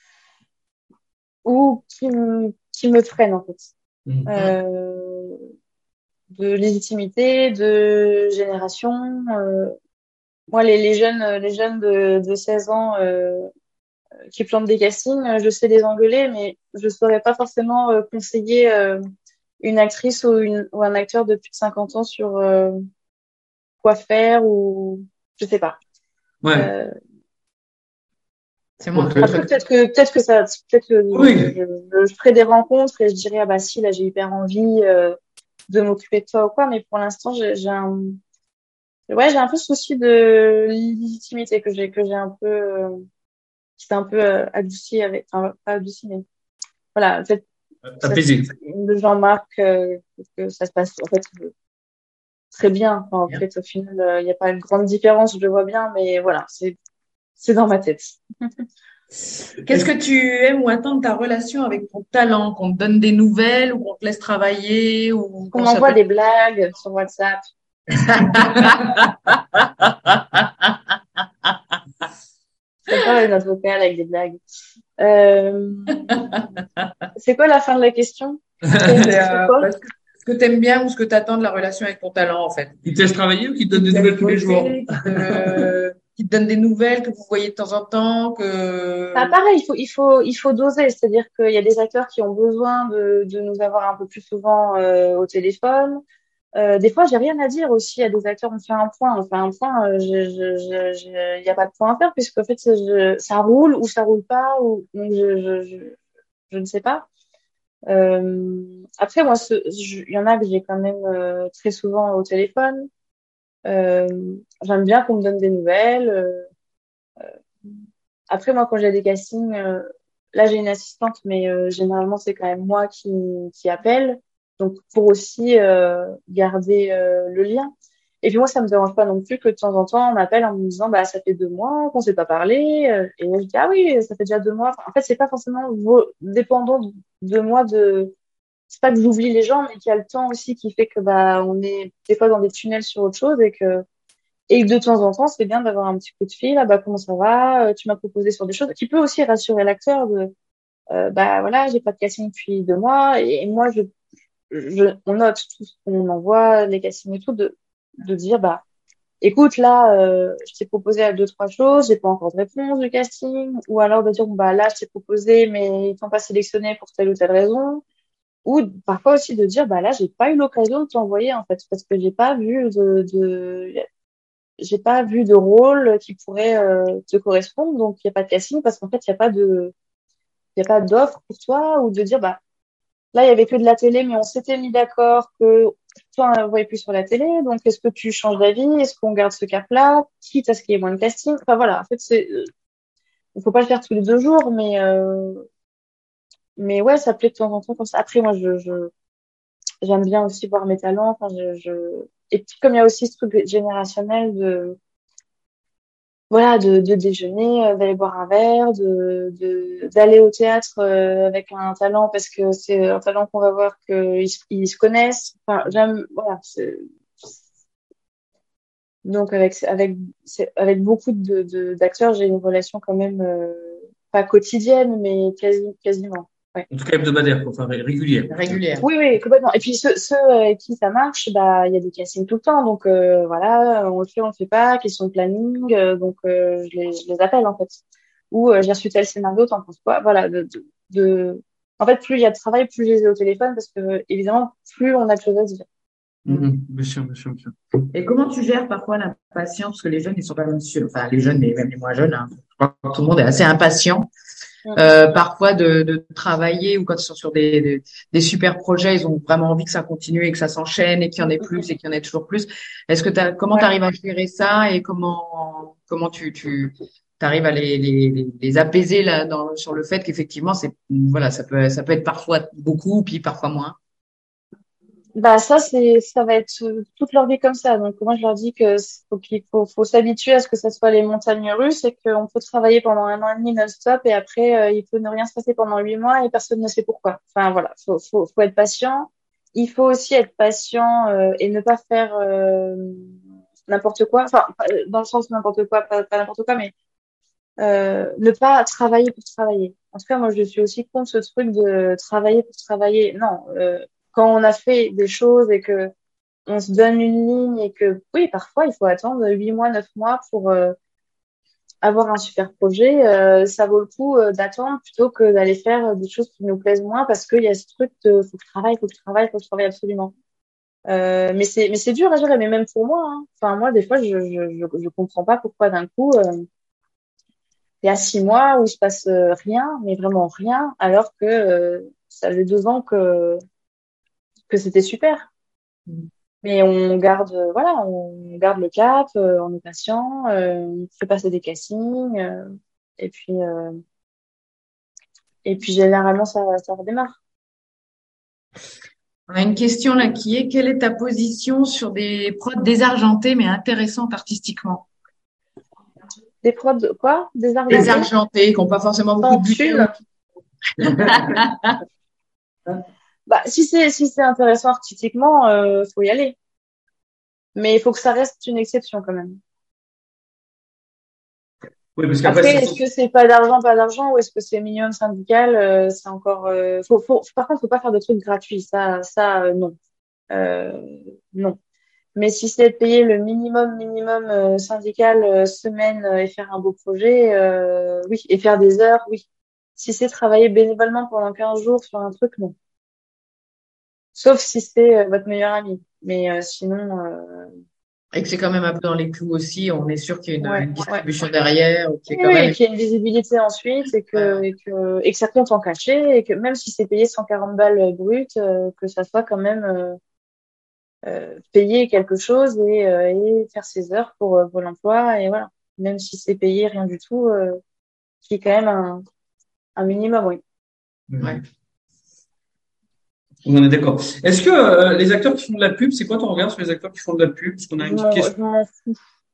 ou qui me, qui me freine en fait. Mhm. Euh, de légitimité, de génération. Euh, moi, les, les jeunes, les jeunes de, de seize ans euh, qui plantent des castings, euh, je sais les engueuler, mais je saurais pas forcément euh, conseiller euh, une actrice ou, une, ou un acteur de plus de cinquante ans sur, euh, quoi faire ou je sais pas. Ouais. Euh, C'est moins Ok. un Après, truc. peut-être que, peut-être que ça, peut-être que Oui. je, je, je ferai des rencontres et je dirais, ah bah si, là, j'ai hyper envie, euh, de m'occuper de toi ou quoi, mais pour l'instant, j'ai, j'ai un, ouais, j'ai un peu souci de légitimité que j'ai, que j'ai un peu, euh, qui s'est un peu euh, adouci avec, enfin, pas adouci, mais voilà, en fait, ça, Apaisé. de Jean-Marc, euh, que ça se passe, en fait, euh, très bien. Enfin, en Bien. fait, au final, euh, il n'y a pas une grande différence, je le vois bien, mais voilà, c'est, c'est dans ma tête. Qu'est-ce que tu aimes ou attends de ta relation avec ton talent? Qu'on te donne des nouvelles ou qu'on te laisse travailler ou Qu'on qu'on m'envoie s'appelle? des blagues sur WhatsApp. Je prépare une note vocale avec des blagues. Euh, c'est quoi la fin de la question? C'est, C'est, c'est euh, quoi? parce que ce que tu aimes bien ou ce que tu attends de la relation avec ton talent, en fait. Il te laisse travailler ou qu'il te Qui donne des te laisse nouvelles tous les jours? bosser, qui te, qui te donne des nouvelles que vous voyez de temps en temps, Bah, que... pareil, il faut, il faut, il faut doser. C'est-à-dire qu'il y a des acteurs qui ont besoin de, de nous avoir un peu plus souvent euh, au téléphone. Euh, des fois, j'ai rien à dire aussi à des acteurs. On fait un point, on fait un point. euh, je, je, je, je- il n'y a pas de point à faire puisque en fait, ça, je- ça roule ou ça roule pas ou donc je, je, je, je ne sais pas. Euh, après, moi, ce- je- il y en a que j'ai quand même euh, très souvent au téléphone. Euh, J'aime bien qu'on me donne des nouvelles. euh, Après, moi, quand j'ai des castings, euh, là, j'ai une assistante, mais euh, généralement, c'est quand même moi qui, qui appelle. Donc, pour aussi euh, garder euh, le lien. Et puis moi, ça me dérange pas non plus que de temps en temps, on m'appelle en me disant, bah, ça fait deux mois qu'on s'est pas parlé. euh, Et là, je dis, ah oui, ça fait déjà deux mois. Enfin, en fait, c'est pas forcément vo- dépendant de, de moi de, c'est pas que j'oublie les gens, mais qu'il y a le temps aussi qui fait que, bah, on est des fois dans des tunnels sur autre chose et que, et de temps en temps, c'est bien d'avoir un petit coup de fil. Ah bah comment ça va? Euh, Tu m'as proposé sur des choses qui peut aussi rassurer l'acteur de euh, bah voilà, j'ai pas de casting depuis deux mois et, et moi je, je on note tout ce qu'on envoie, les castings et tout, de de dire bah écoute là, euh, je t'ai proposé à deux trois choses, j'ai pas encore de réponse du casting, ou alors de dire bon, bah là je t'ai proposé mais ils t'ont pas sélectionné pour telle ou telle raison. Ou parfois aussi de dire bah là j'ai pas eu l'occasion de t'envoyer en fait parce que j'ai pas vu de, de j'ai pas vu de rôle qui pourrait euh, te correspondre, donc il n'y a pas de casting parce qu'en fait, il n'y a pas de, il y a pas d'offre pour toi ou de dire, bah, là, il y avait que de la télé, mais on s'était mis d'accord que toi, on ne voyait plus sur la télé, donc est-ce que tu changes d'avis? Est-ce qu'on garde ce cap-là? Quitte à ce qu'il y ait moins de casting? Enfin, voilà. En fait, c'est, euh, il faut pas le faire tous les deux jours, mais, euh, mais ouais, ça plaît de temps en temps comme ça. Après, moi, je, je, j'aime bien aussi voir mes talents. Enfin, je, je, et puis, comme il y a aussi ce truc générationnel de, voilà, de, de déjeuner, euh, d'aller boire un verre, de, de, d'aller au théâtre euh, avec un talent parce que c'est un talent qu'on va voir qu'ils se, ils se connaissent. Enfin, j'aime, voilà, c'est, donc avec, avec, c'est, avec beaucoup de, de, d'acteurs, j'ai une relation quand même, euh, pas quotidienne, mais quasi, quasiment. Ouais. En tout cas, hebdomadaire, quoi, enfin ré- régulière. Régulière. Oui, oui, complètement. Et puis ceux, ceux avec qui ça marche, bah il y a des castings tout le temps, donc euh, voilà, on le fait, on le fait pas, question de planning, euh, donc euh, je les, je les appelle en fait. Ou euh, j'ai reçu tel scénario, t'en penses quoi? Voilà, de, de, de- en fait, plus il y a de travail, plus je les ai au téléphone, parce que évidemment, plus on a de choses à dire. Mhm. Bien sûr, bien sûr, bien sûr. Et comment tu gères parfois l'impatience? Parce que les jeunes, ils sont pas même sûrs. Enfin, les jeunes, mais même les moins jeunes, hein. Je crois que tout le monde est assez impatient. Mm. Euh, parfois de, de travailler ou quand ils sont sur des, des, des super projets, ils ont vraiment envie que ça continue et que ça s'enchaîne et qu'il y en ait Mm, plus et qu'il y en ait toujours plus. Est-ce que t'as, comment tu ouais. arrives à gérer ça et comment comment tu tu t'arrives à les, les, les les apaiser là dans, sur le fait qu'effectivement c'est voilà ça peut ça peut être parfois beaucoup puis parfois moins. Bah ça c'est ça va être euh, toute leur vie comme ça. Donc moi je leur dis que c'est- faut qu'il faut, faut s'habituer à ce que ça soit les montagnes russes et qu'on peut travailler pendant un an et demi non-stop et après euh, il peut ne rien se passer pendant huit mois et personne ne sait pourquoi. Enfin voilà, faut faut faut être patient. Il faut aussi être patient euh, et ne pas faire euh, n'importe quoi. Enfin euh, dans le sens n'importe quoi, pas, pas n'importe quoi, mais euh, ne pas travailler pour travailler. En tout cas, moi, je suis aussi contre ce truc de travailler pour travailler. Non, euh, quand on a fait des choses et que on se donne une ligne et que, oui, parfois, il faut attendre huit mois, neuf mois pour euh, avoir un super projet, euh, ça vaut le coup euh, d'attendre plutôt que d'aller faire des choses qui nous plaisent moins parce qu'il y a ce truc de faut que je travaille, faut que je travaille, faut que je travaille absolument. Euh, mais c'est mais c'est dur à gérer, mais même pour moi, hein. Enfin moi des fois je je je, je comprends pas pourquoi d'un coup euh, il y a six mois où il se passe euh, rien, mais vraiment rien, alors que euh, ça faisait deux ans que que c'était super. Mais on garde euh, voilà, on garde le cap, euh, on est patient, euh, on fait passer des castings, euh, et puis euh, et puis généralement ça ça redémarre. On a une question là qui est, quelle est ta position sur des prods désargentés mais intéressantes artistiquement? Des prods quoi? Des argentés? Désargentés, qui n'ont pas forcément beaucoup Sans de budget. thune? Bah si c'est si c'est intéressant artistiquement, euh, faut y aller. Mais il faut que ça reste une exception quand même. Oui, parce qu'après, Après, c'est est-ce que c'est pas d'argent, pas d'argent, ou est-ce que c'est minimum syndical? euh, c'est encore. Euh, faut, faut, par contre, faut pas faire de trucs gratuits. Ça, ça, euh, non, euh, non. Mais si c'est payer le minimum, minimum euh, syndical euh, semaine euh, et faire un beau projet, euh, oui, et faire des heures, oui. Si c'est travailler bénévolement pendant quinze jours sur un truc, non. Sauf si c'est euh, votre meilleur ami. Mais euh, sinon, euh, Et que c'est quand même un peu dans les clous aussi. On est sûr qu'il y a une, ouais, une ouais. distribution derrière, qui est Oui, quand oui, même. et qu'il y a une visibilité ensuite et que, Ouais, et que, et que ça compte en cachet et que même si c'est payé cent quarante balles brutes, euh, que ça soit quand même euh, euh, payer quelque chose et, euh, et faire ses heures pour, euh, pour l'emploi et voilà. Même si c'est payé rien du tout, euh, qui est quand même un, un minimum, oui. ouais. on en est d'accord. Est-ce que euh, les acteurs qui font de la pub, c'est quoi ton regard sur les acteurs qui font de la pub? Parce qu'on a Je une petite m'en, question. je m'en fous.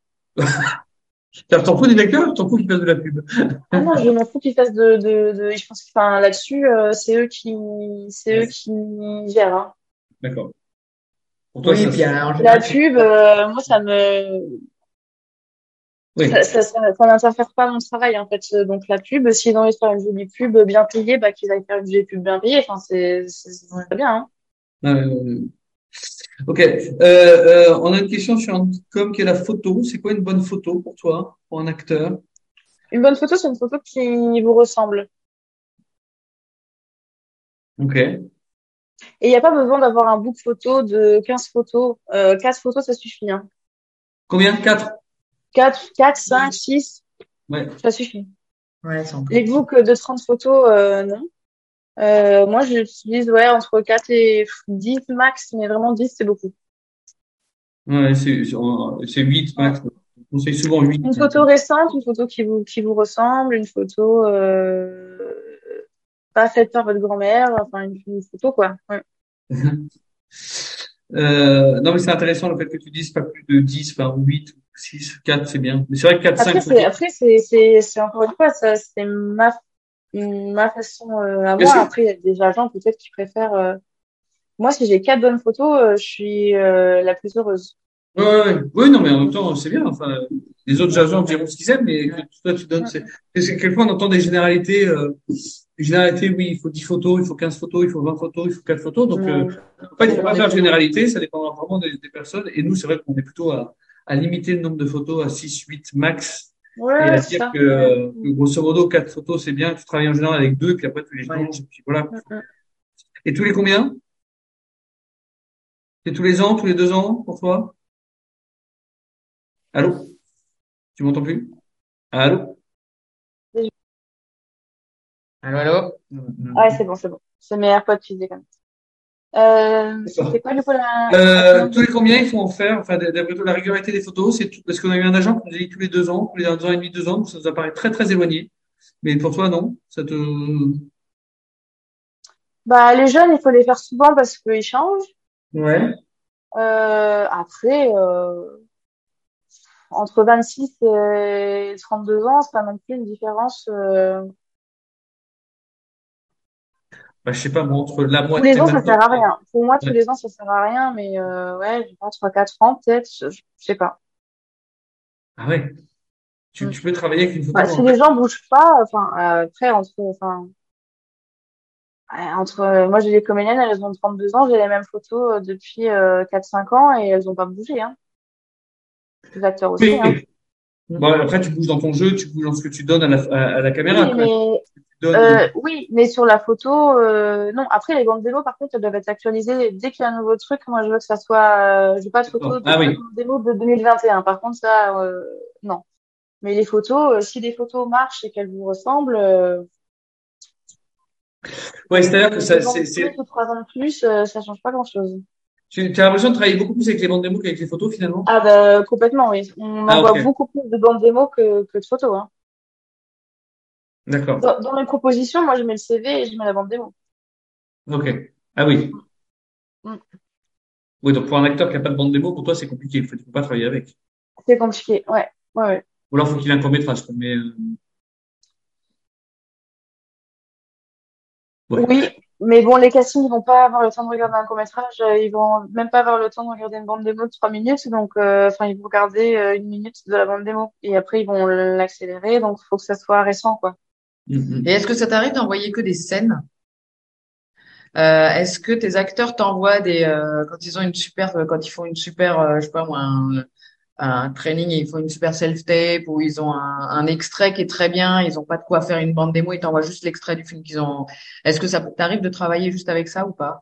T'en fous des acteurs ou t'en fous qu'ils fassent de la pub? Ah non, je m'en fous qu'ils fassent de, de, de, je pense que, enfin, là-dessus, euh, c'est eux qui, c'est eux Ouais, qui gèrent, hein. d'accord. Pour toi, Oui, ça, puis c'est- euh, en La général, c'est pub, euh, moi, ça me, oui. ça, ça, ça, ça n'interfère pas mon travail en fait. Donc la pub, s'ils ont envie de faire une jolie pub bien payée, bah qu'ils aillent faire une jolie pub bien payée. Enfin c'est c'est c'est ouais. très bien. Hein. Euh, ok. Euh, euh, on a une question sur un com qui est la photo. C'est quoi une bonne photo pour toi, pour un acteur? Une bonne photo, c'est une photo qui vous ressemble. Ok. Et il n'y a pas besoin d'avoir un book photo de quinze photos. Euh, quatre photos, ça suffit. Hein. Combien? Quatre? quatre, quatre, cinq, six, Ouais. ça suffit. Ouais, sans Les doute. books de trente photos, euh, non. Euh, moi, j'utilise ouais, entre quatre et dix max, mais vraiment dix, c'est beaucoup. Ouais, c'est c'est huit Ouais. max. On conseille souvent huit. Une photo récente, une photo qui vous, qui vous ressemble, une photo euh, pas faite par votre grand-mère, enfin une, une photo quoi. Ouais. Euh, non, mais c'est intéressant le fait que tu dises pas plus de dix, enfin, ou huit, ou six, quatre, c'est bien. Mais c'est vrai que quatre, cinq Après c'est photos. après c'est c'est c'est encore une fois ça c'est ma ma façon euh, à Bien moi. sûr. Après il y a des agents peut-être qui préfèrent. Euh, Moi si j'ai quatre bonnes photos, euh, je suis euh, la plus heureuse. Ouais, ouais, ouais. Oui, non, mais en même temps, c'est bien. Enfin, les autres agents diront ce qu'ils aiment, mais que toi, tu donnes, c'est, c'est quelquefois, on entend des généralités, euh, des généralités, oui, il faut dix photos, il faut quinze photos, il faut vingt photos, il faut quatre photos. Donc, euh, Non, faut pas, il faut pas faire de exactement. généralité, ça dépendra vraiment des, des personnes. Et nous, c'est vrai qu'on est plutôt à, à limiter le nombre de photos à six, huit max. Et Ouais à c'est dire ça. que, Ouais. euh, que grosso modo, quatre photos, c'est bien. Tu travailles en général avec deux, puis après, tu les Ouais. changes, et puis voilà. Mm, mm. Et tous les combien? C'est tous les ans, tous les deux ans, pour toi? Allô? Tu m'entends plus? Allô? Allô, allô? Ah ouais, c'est bon c'est bon. C'est mes AirPods qui se déconnectent. Euh, D'accord. c'était quoi du coup la, la Euh, première tous les question? combien il faut en faire? Enfin, d'après toi, la régularité des photos, c'est tout, parce qu'on a eu un agent qui nous a dit tous les deux ans, tous les deux ans et demi, deux ans, donc ça nous apparaît très très éloigné. Mais pour toi, non? Ça te, Bah les jeunes il faut les faire souvent parce qu'ils changent. ouais. Euh, après, euh, entre vingt-six et trente-deux ans, c'est pas non plus une différence. Euh, Bah, je sais pas, moi, entre la tous moitié les ans, ça maintenant. sert à rien. Pour moi, tous Ouais. les ans, ça sert à rien, mais euh, ouais, je sais pas, trois quatre ans peut-être, je, je sais pas. Ah ouais. Tu, Mm. tu peux travailler avec une photo Bah, si pendant les quatre gens bougent pas, enfin, euh, après, entre, enfin, euh, entre, euh, moi, j'ai des comédiennes, elles ont trente-deux ans, j'ai les mêmes photos euh, depuis euh, quatre cinq ans et elles ont pas bougé, hein. Les acteurs aussi, ans. hein. Oui. Bon, après, tu bouges dans ton jeu, tu bouges dans ce que tu donnes à la, à, à la caméra, Oui, quand même. mais donne. Euh, oui, mais sur la photo, euh, non. Après, les bandes démo, par contre, elles doivent être actualisées dès qu'il y a un nouveau truc. Moi, je veux que ça soit, euh, je veux pas de D'accord. photos de Ah de oui. bandes démo de deux mille vingt et un. Par contre, ça, euh, non. Mais les photos, euh, si les photos marchent et qu'elles vous ressemblent, euh, Ouais, c'est-à-dire que que ça, deux ans c'est, de plus c'est, ou trois ans de plus, euh, ça change pas grand-chose. tu tu as l'impression de travailler beaucoup plus avec les bandes démo qu'avec les photos finalement? Ah bah complètement, oui. On Ah, envoie ok. beaucoup plus de bandes démo que, que de photos, hein. D'accord. Dans, dans mes propositions, moi, je mets le C V et je mets la bande démo. Ok. Ah oui. Mm. Oui, donc pour un acteur qui n'a pas de bande démo, pour toi, c'est compliqué. Il faut, tu peux pas travailler avec. C'est compliqué, ouais. Ouais, ouais. Ou alors, faut qu'il ait un court-métrage, quoi. Mais, euh, ouais. Oui, mais bon, les castings, ils vont pas avoir le temps de regarder un court-métrage, euh, ils vont même pas avoir le temps de regarder une bande démo de trois minutes, donc euh, enfin, ils vont regarder euh, une minute de la bande démo et après ils vont l'accélérer, donc il faut que ça soit récent, quoi. Mm, Et mm. est-ce que ça t'arrive d'envoyer que des scènes? Euh, est-ce que tes acteurs t'envoient des euh, quand ils ont une super quand ils font une super euh, je sais pas moi un, un training et ils font une super self-tape ou ils ont un, un extrait qui est très bien, ils ont pas de quoi faire une bande démo, ils t'envoient juste l'extrait du film qu'ils ont. Est-ce que ça t'arrive de travailler juste avec ça ou pas?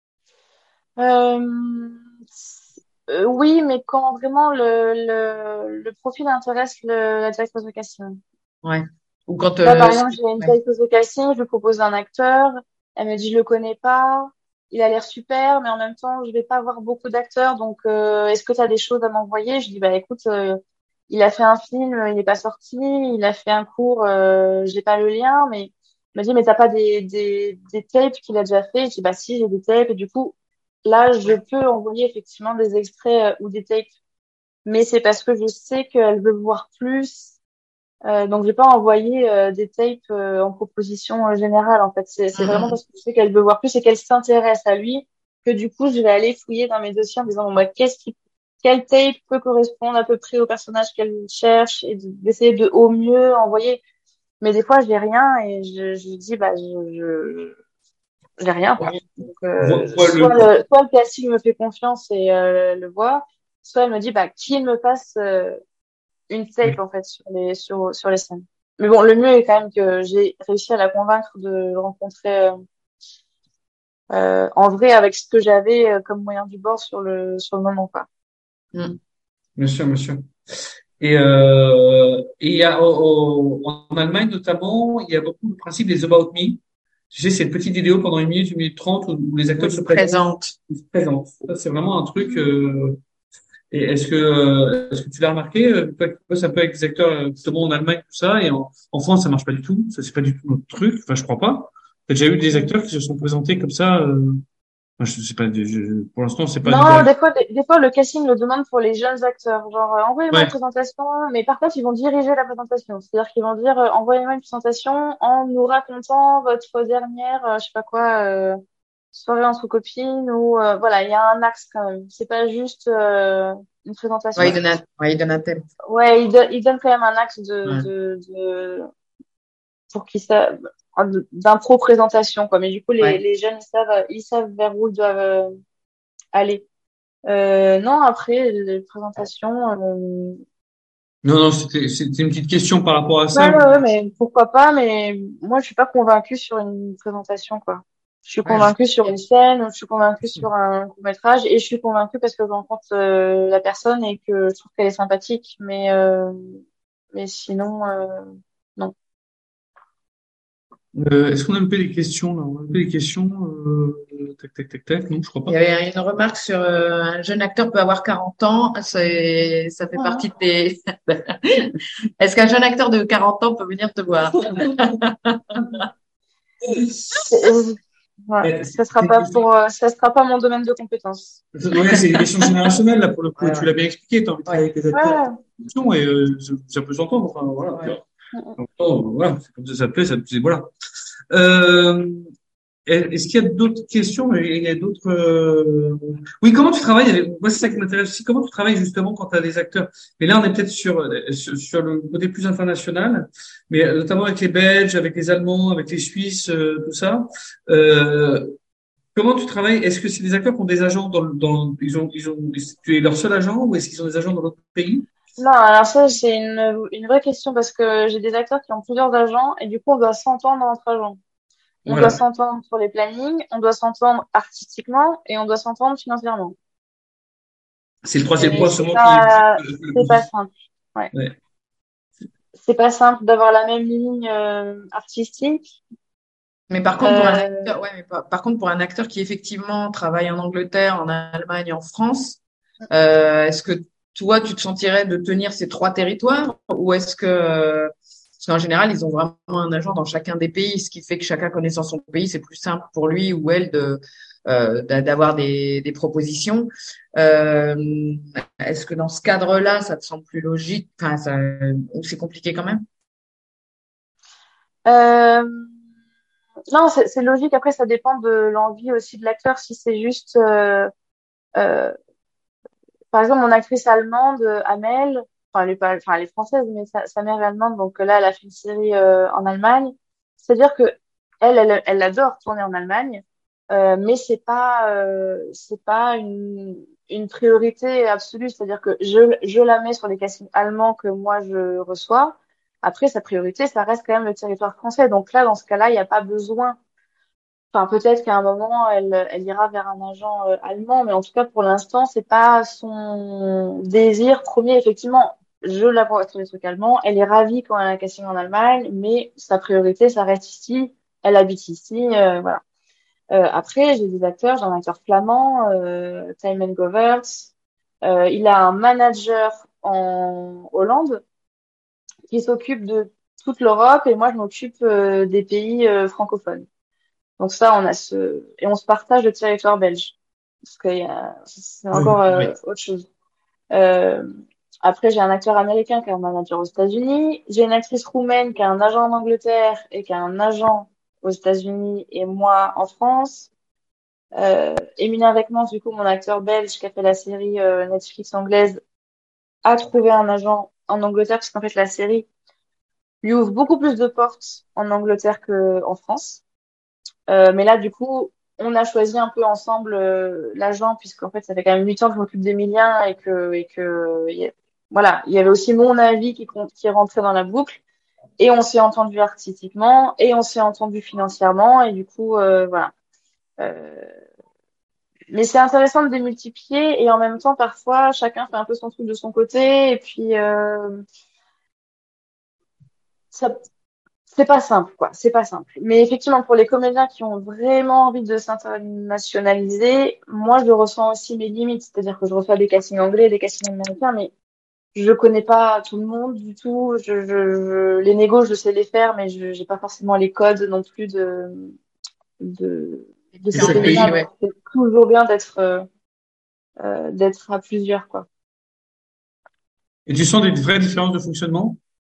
Euh, euh, oui, mais quand vraiment le, le, le profil intéresse le, la directrice de casting. Ouais. Ou quand Là, euh, par c'est- exemple, j'ai une ouais. directrice de casting, je lui propose un acteur, elle me dit je le connais pas, il a l'air super, mais en même temps, je vais pas voir beaucoup d'acteurs, donc euh, est-ce que tu as des choses à m'envoyer? Je dis bah écoute, euh, il a fait un film, il n'est pas sorti, il a fait un cours, euh, j'ai pas le lien, mais elle me dit mais t'as pas des, des, des tapes qu'il a déjà fait? Je dis bah si, j'ai des tapes, et du coup, là, je peux envoyer effectivement des extraits euh, ou des tapes, mais c'est parce que je sais qu'elle veut voir plus. Euh, donc, j'ai pas envoyé euh, des tapes euh, en proposition euh, générale. En fait, c'est c'est Mm, vraiment mm. parce que je sais qu'elle veut voir plus et qu'elle s'intéresse à lui que du coup, je vais aller fouiller dans mes dossiers en disant bon, bah, qu'est-ce qui, quel tape peut correspondre à peu près au personnage qu'elle cherche et de- d'essayer de au mieux envoyer. Mais des fois, j'ai rien et je, je dis bah, je, je j'ai rien quoi. Ouais. Donc, Vois, euh, vois soit le, le soit le casting me fait confiance et euh, le voit, soit elle me dit bah qu'il me passe euh, une tape en fait sur les sur sur les scènes. Mais bon, le mieux est quand même que j'ai réussi à la convaincre de le rencontrer euh, euh, en vrai avec ce que j'avais euh, comme moyen du bord sur le sur le moment quoi. Mm. bien sûr, bien sûr. Et, euh, et il y a, au- au- en Allemagne notamment, il y a beaucoup le principe des About Me. Tu sais, c'est une petite vidéo pendant une minute, une minute trente où, où les Où acteurs ils se se présentent. présentent. Ils se présentent. Ça, c'est vraiment un truc. Euh, et est-ce que, euh, est-ce que tu l'as remarqué? euh, Toi qui bosses un peu avec des acteurs euh, justement en Allemagne, tout ça, et en, en France, ça marche pas du tout. Ça, c'est pas du tout notre truc. Enfin, je crois pas. T'as déjà eu des acteurs qui se sont présentés comme ça. Euh, enfin, je sais pas. je- pour l'instant, c'est pas du tout Non, arrivé. des fois, des, des fois, le casting le demande pour les jeunes acteurs. Genre, euh, envoyez-moi une Ouais. présentation, mais par contre, ils vont diriger la présentation. C'est-à-dire qu'ils vont dire, euh, envoyez-moi une présentation en nous racontant votre dernière, euh, je sais pas quoi, euh, soirée entre copines ou euh, voilà, il y a un axe quand même. C'est pas juste euh, une Ouais, présentation. il donne un, ouais, il donne un thème. Ouais, il, donne il donne quand même un axe de, Ouais. de, de pour qu'ils savent d'impro présentation quoi. Mais du coup, les, Ouais. les jeunes ils savent ils savent vers où ils doivent euh, aller. Euh, non, après, les présentations, euh... Non, non, c'était, c'était une petite question par rapport à ouais, ça. ouais, ouais, mais pourquoi pas, mais moi, je suis pas convaincue sur une présentation, quoi. Je suis Ouais, je- convaincue sur une scène, je suis convaincue sur un court-métrage, et je suis convaincue parce que je rencontre euh, la personne et que je trouve qu'elle est sympathique, mais, euh, mais sinon, euh, non. Euh, est-ce qu'on a un peu les questions là? On a un peu les questions. Euh, tac, tac, tac, tac. Non, je crois Il y pas. avait une remarque sur euh, un jeune acteur peut avoir quarante ans. C'est, ça fait Mhm. partie de tes. Est-ce qu'un jeune acteur de quarante ans peut venir te voir? C'est- euh, ouais, Eh, C'est ça sera c'est une pas question. pour, euh, ça sera pas mon domaine de compétence. Ouais, c'est une question générationnelle là pour le coup. Ouais, Tu ouais, l'as bien expliqué. T'as envie de travailler ouais, avec les acteurs. Ouais. Et euh, ça ça peut s'entendre. Enfin, voilà. ouais. Mhm. Donc, oh, voilà, c'est comme ça, ça plaît. Ça, c'est- voilà. Euh, Est-ce qu'il y a d'autres questions? Il y a d'autres. euh, Oui, comment tu travailles avec- Moi, c'est ça qui m'intéresse aussi. Comment tu travailles justement quand tu as des acteurs? Mais là, on est peut-être sur, sur sur le côté plus international, mais euh, notamment avec les Belges, avec les Allemands, avec les Suisses, euh, tout ça. Euh, Comment tu travailles? Est-ce que c'est des acteurs qui ont des agents dans, le- dans ils ont ils ont tu es leur seul agent ou est-ce qu'ils ont des agents dans d'autres pays? Non, alors ça, c'est une, une vraie question parce que j'ai des acteurs qui ont plusieurs agents et du coup, on doit s'entendre entre agents. On doit Voilà. s'entendre sur les plannings, on doit s'entendre artistiquement et on doit s'entendre financièrement. C'est le troisième Et point c'est sûrement qui est pas, le le c'est plus pas difficile. simple. Ouais. Ouais. C'est pas simple d'avoir la même ligne euh, artistique. Mais par contre, pour un Euh, acteur, ouais, mais par, par contre, pour un acteur qui effectivement travaille en Angleterre, en Allemagne, en France, euh, est-ce que toi, tu te sentirais de tenir ces trois territoires ou est-ce que, euh, parce qu'en général, ils ont vraiment un agent dans chacun des pays, ce qui fait que chacun connaissant son pays, c'est plus simple pour lui ou elle de euh, d'a- d'avoir des, des propositions. Euh, est-ce que dans ce cadre-là, ça te semble plus logique, enfin, ça, ou c'est compliqué quand même? euh, non, c'est c'est logique. Après, ça dépend de l'envie aussi de l'acteur. Si c'est juste, euh, euh, par exemple, mon actrice allemande, euh, Amel, enfin, elle est pas, enfin, elle est française, mais sa, sa mère est allemande, donc euh, là, elle a fait une série euh, en Allemagne. C'est-à-dire que elle, elle, elle adore tourner en Allemagne, euh, mais c'est pas, euh, c'est pas une, une priorité absolue. C'est-à-dire que je, je la mets sur les castings allemands que moi je reçois. Après, sa priorité, ça reste quand même le territoire français. Donc là, dans ce cas-là, il n'y a pas besoin. Enfin, peut-être qu'à un moment, elle, elle ira vers un agent euh, allemand, mais en tout cas, pour l'instant, c'est pas son désir premier. Effectivement, je la vois sur les trucs allemands. Elle est ravie quand elle a un casting en Allemagne, mais sa priorité, ça reste ici. Elle habite ici, euh, voilà. Euh, après, j'ai des acteurs, j'ai un acteur flamand, euh, Tijmen Govers. Euh, il a un manager en Hollande qui s'occupe de toute l'Europe et moi, je m'occupe euh, des pays euh, francophones. Donc ça, on a ce et on se partage le territoire belge parce que y a- c'est Oui, encore euh, oui. autre chose. Euh, Après, j'ai un acteur américain qui a un manager aux États-Unis. J'ai une actrice roumaine qui a un agent en Angleterre et qui a un agent aux États-Unis et moi en France. Euh, Emilia Rekmans, du coup, mon acteur belge qui a fait la série euh, Netflix anglaise, a trouvé un agent en Angleterre parce qu'en fait, la série lui ouvre beaucoup plus de portes en Angleterre qu'en France. Euh, mais là, du coup, on a choisi un peu ensemble euh, l'agent, puisqu'en fait, ça fait quand même huit ans que je m'occupe d'Emilien et que, et que, y a- voilà, il y avait aussi mon avis qui, compte- qui rentrait dans la boucle. Et on s'est entendu artistiquement et on s'est entendu financièrement. Et du coup, euh, voilà. Euh, mais c'est intéressant de démultiplier et en même temps, parfois, chacun fait un peu son truc de son côté. Et puis, euh, ça c'est pas simple, quoi. C'est pas simple. Mais effectivement, pour les comédiens qui ont vraiment envie de s'internationaliser, moi, je ressens aussi mes limites. C'est-à-dire que je reçois des castings anglais, des castings américains, mais je connais pas tout le monde du tout. Je, je, je- les négos, je sais les faire, mais je j'ai pas forcément les codes non plus de, de, de Et ces Différents chaque pays-là. pays, pays, Donc, ouais. c'est toujours bien d'être, euh, euh, d'être à plusieurs, quoi. et tu sens des vraies différences de fonctionnement?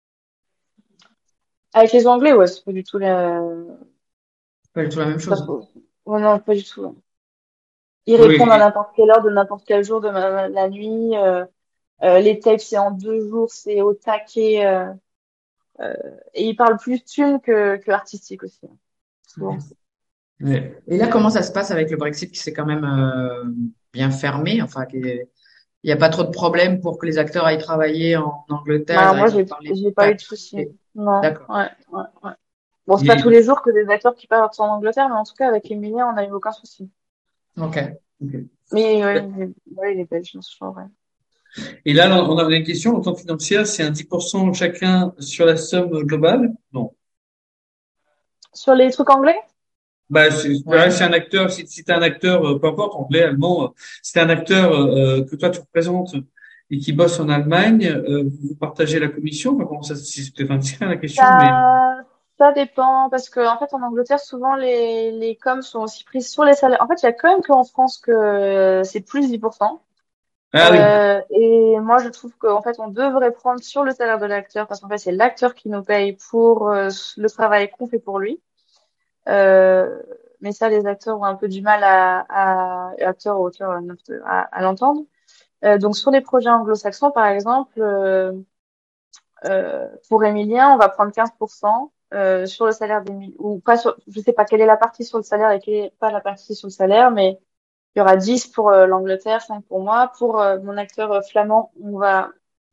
Avec les Anglais, ouais, c'est pas du tout la, Pas du tout la même pas chose. trop. Ouais, non, pas du tout. Ils Oui, répondent à oui. n'importe quelle heure, de n'importe quel jour de ma- la nuit. Euh, euh, les tapes, c'est en deux jours, c'est au taquet. Euh, euh, et ils parlent plus thune que, que artistique aussi, hein, souvent. Ouais. Et là, comment ça se passe avec le Brexit qui s'est quand même euh, bien fermé? Enfin, qui est- il n'y a pas trop de problèmes pour que les acteurs aillent travailler en Angleterre, ils Bah, moi, arrivent à j'ai, parler j'ai pas eu de soucis. papier. Non, D'accord. ouais, ouais, ouais. Bon, c'est pas tous Et, les jours que des acteurs qui partent en Angleterre, mais en tout cas, avec Emilia, on n'a eu aucun souci. Ok. Ok. Mais, ouais, ouais, ouais, les Belges, c'est toujours vrai. et là, on a une question. En tant que financière, c'est un dix pour cent chacun sur la somme globale? Non. Sur les trucs anglais? Bah, c'est, pareil, Ouais. c'est un acteur, si, si t'es un acteur, euh, peu importe, anglais, allemand, euh, si t'es un acteur euh, que toi tu représentes et qui bosse en Allemagne, euh, vous partagez la commission? Enfin, comment ça, si c'est peut-être indiscret la question, mais Ça, ça dépend, parce que, en fait, en Angleterre, souvent, les, les coms sont aussi prises sur les salaires. En fait, il y a quand même qu'en France que c'est plus dix pour cent. ah oui, Euh, et moi, je trouve qu'en fait, on devrait prendre sur le salaire de l'acteur parce qu'en fait, c'est l'acteur qui nous paye pour euh, le travail qu'on fait pour lui. Euh, mais ça, les acteurs ont un peu du mal à, à acteurs ou auteurs à, à l'entendre. Euh, donc, sur les projets anglo-saxons, par exemple, euh, euh, pour Emilien, on va prendre quinze pour cent euh, sur le salaire d'Emilien, ou pas sur, je sais pas quelle est la partie sur le salaire et quelle est pas la partie sur le salaire, mais il y aura dix pour euh, l'Angleterre, cinq pour moi. Pour euh, mon acteur euh, flamand, on va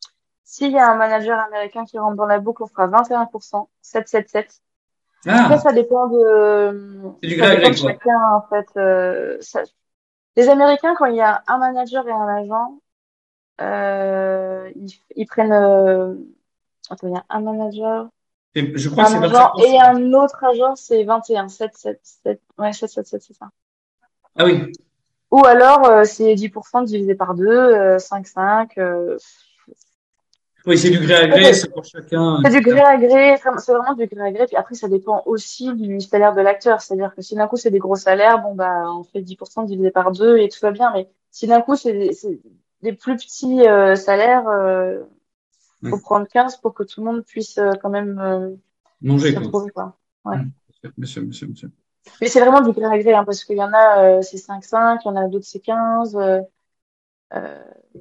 S'il y a un manager américain qui rentre dans la boucle, on fera vingt et un pour cent, sept, sept, sept. Après, Ah, ça dépend de, c'est du gré ça à dépend gré, de quoi. chacun, en fait. Euh, ça- les Américains, quand il y a un manager et un agent, euh, ils, ils prennent, euh, attends, il y a un manager, Et je crois que un c'est agent vingt-cinq pour et cent. un autre agent, c'est vingt et un, sept, sept, sept, ouais, sept, sept, sept, c'est ça. Ah oui. Ou alors, euh, c'est dix pour cent divisé par deux, euh, cinq, cinq, euh, Oui, c'est du gré à ça, gré, c'est c'est pour chacun, c'est du et cetera. gré à gré, vraiment- c'est vraiment du gré à gré. Puis après, ça dépend aussi du salaire de l'acteur. C'est-à-dire que si d'un coup, c'est des gros salaires, bon, bah, on fait dix pour cent divisé par deux et tout va bien. Mais si d'un coup, c'est des, c'est des plus petits euh, salaires, euh, faut Ouais. prendre quinze pour que tout le monde puisse euh, quand même euh, Manger, s'y quoi. retrouver, quoi. Ouais. Hum, Bien sûr, bien sûr, bien sûr. Mais c'est vraiment du gré à gré, hein, parce qu'il y en a, euh, c'est cinq cinq, il y en a d'autres, c'est quinze. Euh, euh,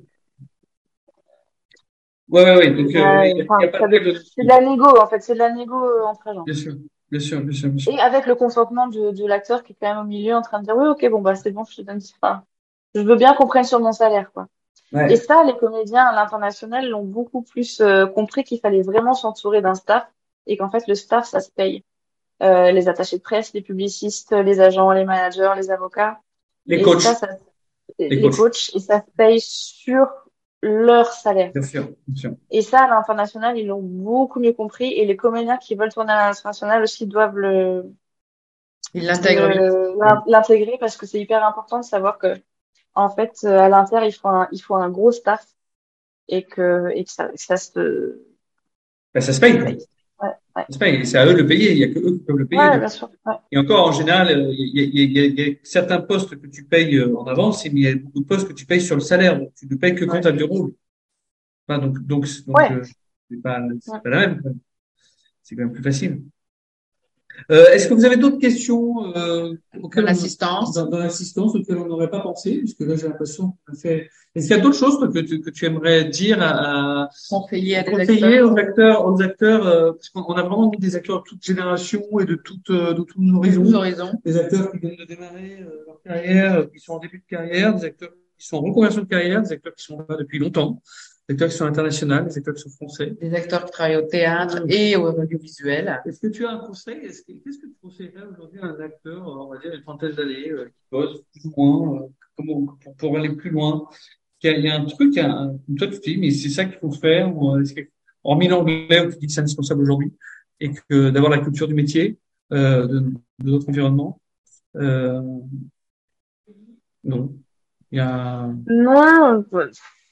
Ouais, ouais, ouais. Donc, euh, ouais, il n'y a, il y enfin, a pas ça de dé- règle c'est de dessus. la négo, en fait, c'est de la négo euh, entre agents. Bien sûr, bien sûr, bien sûr, bien sûr. Et avec le consentement de, de l'acteur qui est quand même au milieu en train de dire oui, ok, bon, bah, c'est bon, je te donne ça. Je veux bien qu'on prenne sur mon salaire, quoi. Et Ouais. ça, les comédiens à l'international l'ont beaucoup plus euh, compris qu'il fallait vraiment s'entourer d'un staff et qu'en fait, le staff, ça se paye. Euh, les attachés de presse, les publicistes, les agents, les managers, les avocats. Les Et ça, coachs, ça, les les coachs. coachs, et ça se paye sur leur salaire. Bien sûr, bien sûr. Et ça, à l'international, ils l'ont beaucoup mieux compris. Et les comédiens qui veulent tourner à l'international aussi doivent le, Il l'intègre bien. le- l'in- l'intégrer parce que c'est hyper important de savoir que, en fait, euh, à l'inter, il faut un, il faut un gros staff et que, et que ça, que ça se, Ben, ça se ça se paye, quoi. paye. Ouais, ouais. Ça se paye. Et c'est à eux de le payer. Il y a que eux qui peuvent le payer. Ouais, Donc. bien sûr. Ouais, Et encore, en général, euh, il y a, il y a- il y a- il y a certains postes que tu payes euh, en avance, mais il y a beaucoup de postes que tu payes sur le salaire. Donc, tu ne payes que quand Ouais. tu as du rôle. Enfin, donc, donc, donc, ouais. euh, c'est pas, c'est Ouais. pas la même, quoi. C'est quand même plus facile. Euh, est-ce que vous avez d'autres questions euh, Dans auxquelles on, l'assistance. dans, dans l'assistance auxquelles on n'aurait pas pensé? Puisque là, j'ai l'impression qu'on a fait. Est-ce qu'il y a d'autres choses toi, que, tu, que tu aimerais dire à, à Conseiller à des conseiller acteurs. aux acteurs, aux acteurs, euh, parce qu'on on a vraiment mis des acteurs de toute génération et de toutes, euh, de tous De tous horizons. horizons. Des acteurs qui viennent de démarrer euh, leur carrière, euh, qui sont en début de carrière, des acteurs qui sont en reconversion de carrière, des acteurs qui sont là depuis longtemps, des acteurs qui sont internationaux, des acteurs qui sont français. Des acteurs qui travaillent au théâtre Euh, et au audiovisuel. Est-ce que tu as un conseil? Est-ce que- Qu'est-ce que tu conseillerais aujourd'hui à un acteur, euh, on va dire, une trentaine d'années, euh, qui bosse plus ou moins, euh, comment, pour, pour aller plus loin? Il y a, il y a un truc, il y a un, toi tu te dis, mais c'est ça qu'il faut faire, ou, euh, est-ce que, hormis l'anglais, où tu dis que c'est indispensable aujourd'hui, et que d'avoir la culture du métier, euh, de, de notre environnement, euh, non. Il y a, Non, euh,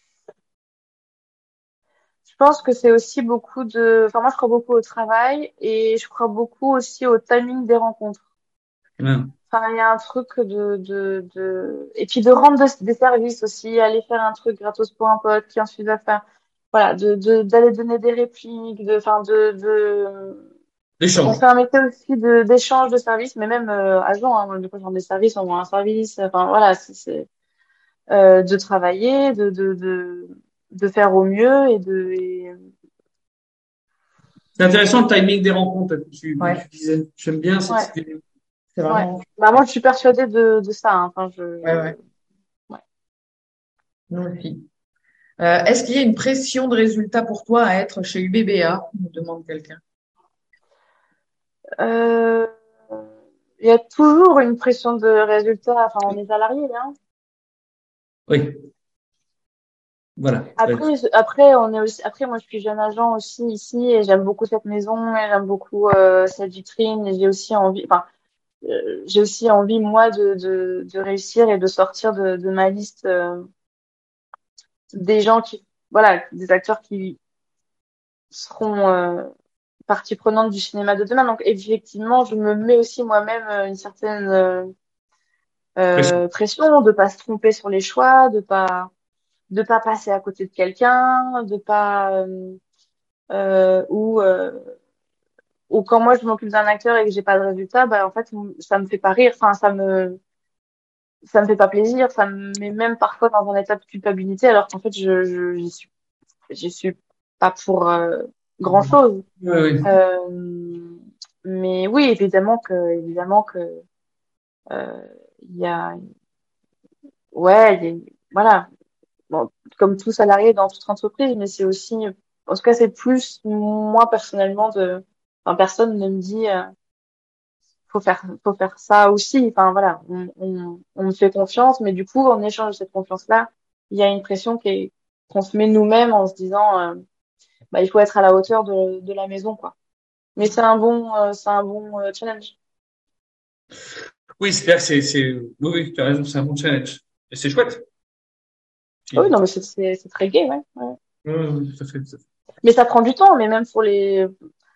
je pense que c'est aussi beaucoup de, enfin, moi, je crois beaucoup au travail et je crois beaucoup aussi au timing des rencontres. ouais. Enfin, il y a un truc de, de, de, et puis de rendre de- des services aussi, aller faire un truc gratos pour un pote qui ensuite va faire, voilà, de, de, d'aller donner des répliques, de, enfin, de, de, on L'échange. fait un métier aussi de, d'échange de services, mais même, euh, agent, hein, moi, des fois, je rends des services, on vend un service, enfin, voilà, c'est, c'est, euh, de travailler, de, de, de, de faire au mieux et de, et, C'est intéressant le timing des rencontres que tu, que Ouais, tu disais. J'aime bien cette ouais, idée. c'est ouais. vraiment. Bah, moi, je suis persuadée de, de ça, hein. Enfin, je, Ouais, ouais. ouais. Nous aussi. Euh, est-ce qu'il y a une pression de résultat pour toi à être chez U B B A? Me demande quelqu'un. Euh, il y a toujours une pression de résultat. Enfin, on est salarié, hein. Oui, voilà. Ouais. Après, je- après, on est aussi, après, moi, je suis jeune agent aussi ici et j'aime beaucoup cette maison et j'aime beaucoup euh, cette vitrine et j'ai aussi envie, enfin, euh, j'ai aussi envie moi de, de, de réussir et de sortir de, de ma liste euh, des gens qui, voilà, des acteurs qui seront euh, partie prenante du cinéma de demain. Donc, effectivement, je me mets aussi moi-même euh, une certaine euh, Pression. euh, pression de pas se tromper sur les choix, de pas de pas passer à côté de quelqu'un, de pas euh, euh, ou euh, ou quand moi je m'occupe d'un acteur et que j'ai pas de résultat, bah en fait ça me fait pas rire, enfin ça me ça me fait pas plaisir, ça me met même parfois dans un état de culpabilité alors qu'en fait je je j'y suis j'y suis pas pour euh, grand chose. Oui, oui. Euh, mais oui évidemment que évidemment que euh, il y a ouais il y a- voilà bon, comme tout salarié dans toute entreprise, mais c'est aussi, en tout cas, c'est plus moi personnellement de, enfin, personne ne me dit, euh, faut faire, faut faire ça aussi. Enfin voilà, on, on, on me fait confiance, mais du coup, en échange de cette confiance-là, il y a une pression qui est, qu'on se met nous-mêmes en se disant, euh, bah, il faut être à la hauteur de, de la maison, quoi. Mais c'est un bon, euh, c'est un bon euh, challenge. Oui, c'est clair que c'est, c'est, oui, oui, tu as raison, c'est un bon challenge. Et c'est chouette. Ah oui, Puis, non, mais c'est, c'est, c'est très gai, ouais, ouais. oui, oui, tout à fait, tout à fait. Mais ça prend du temps, mais même pour les,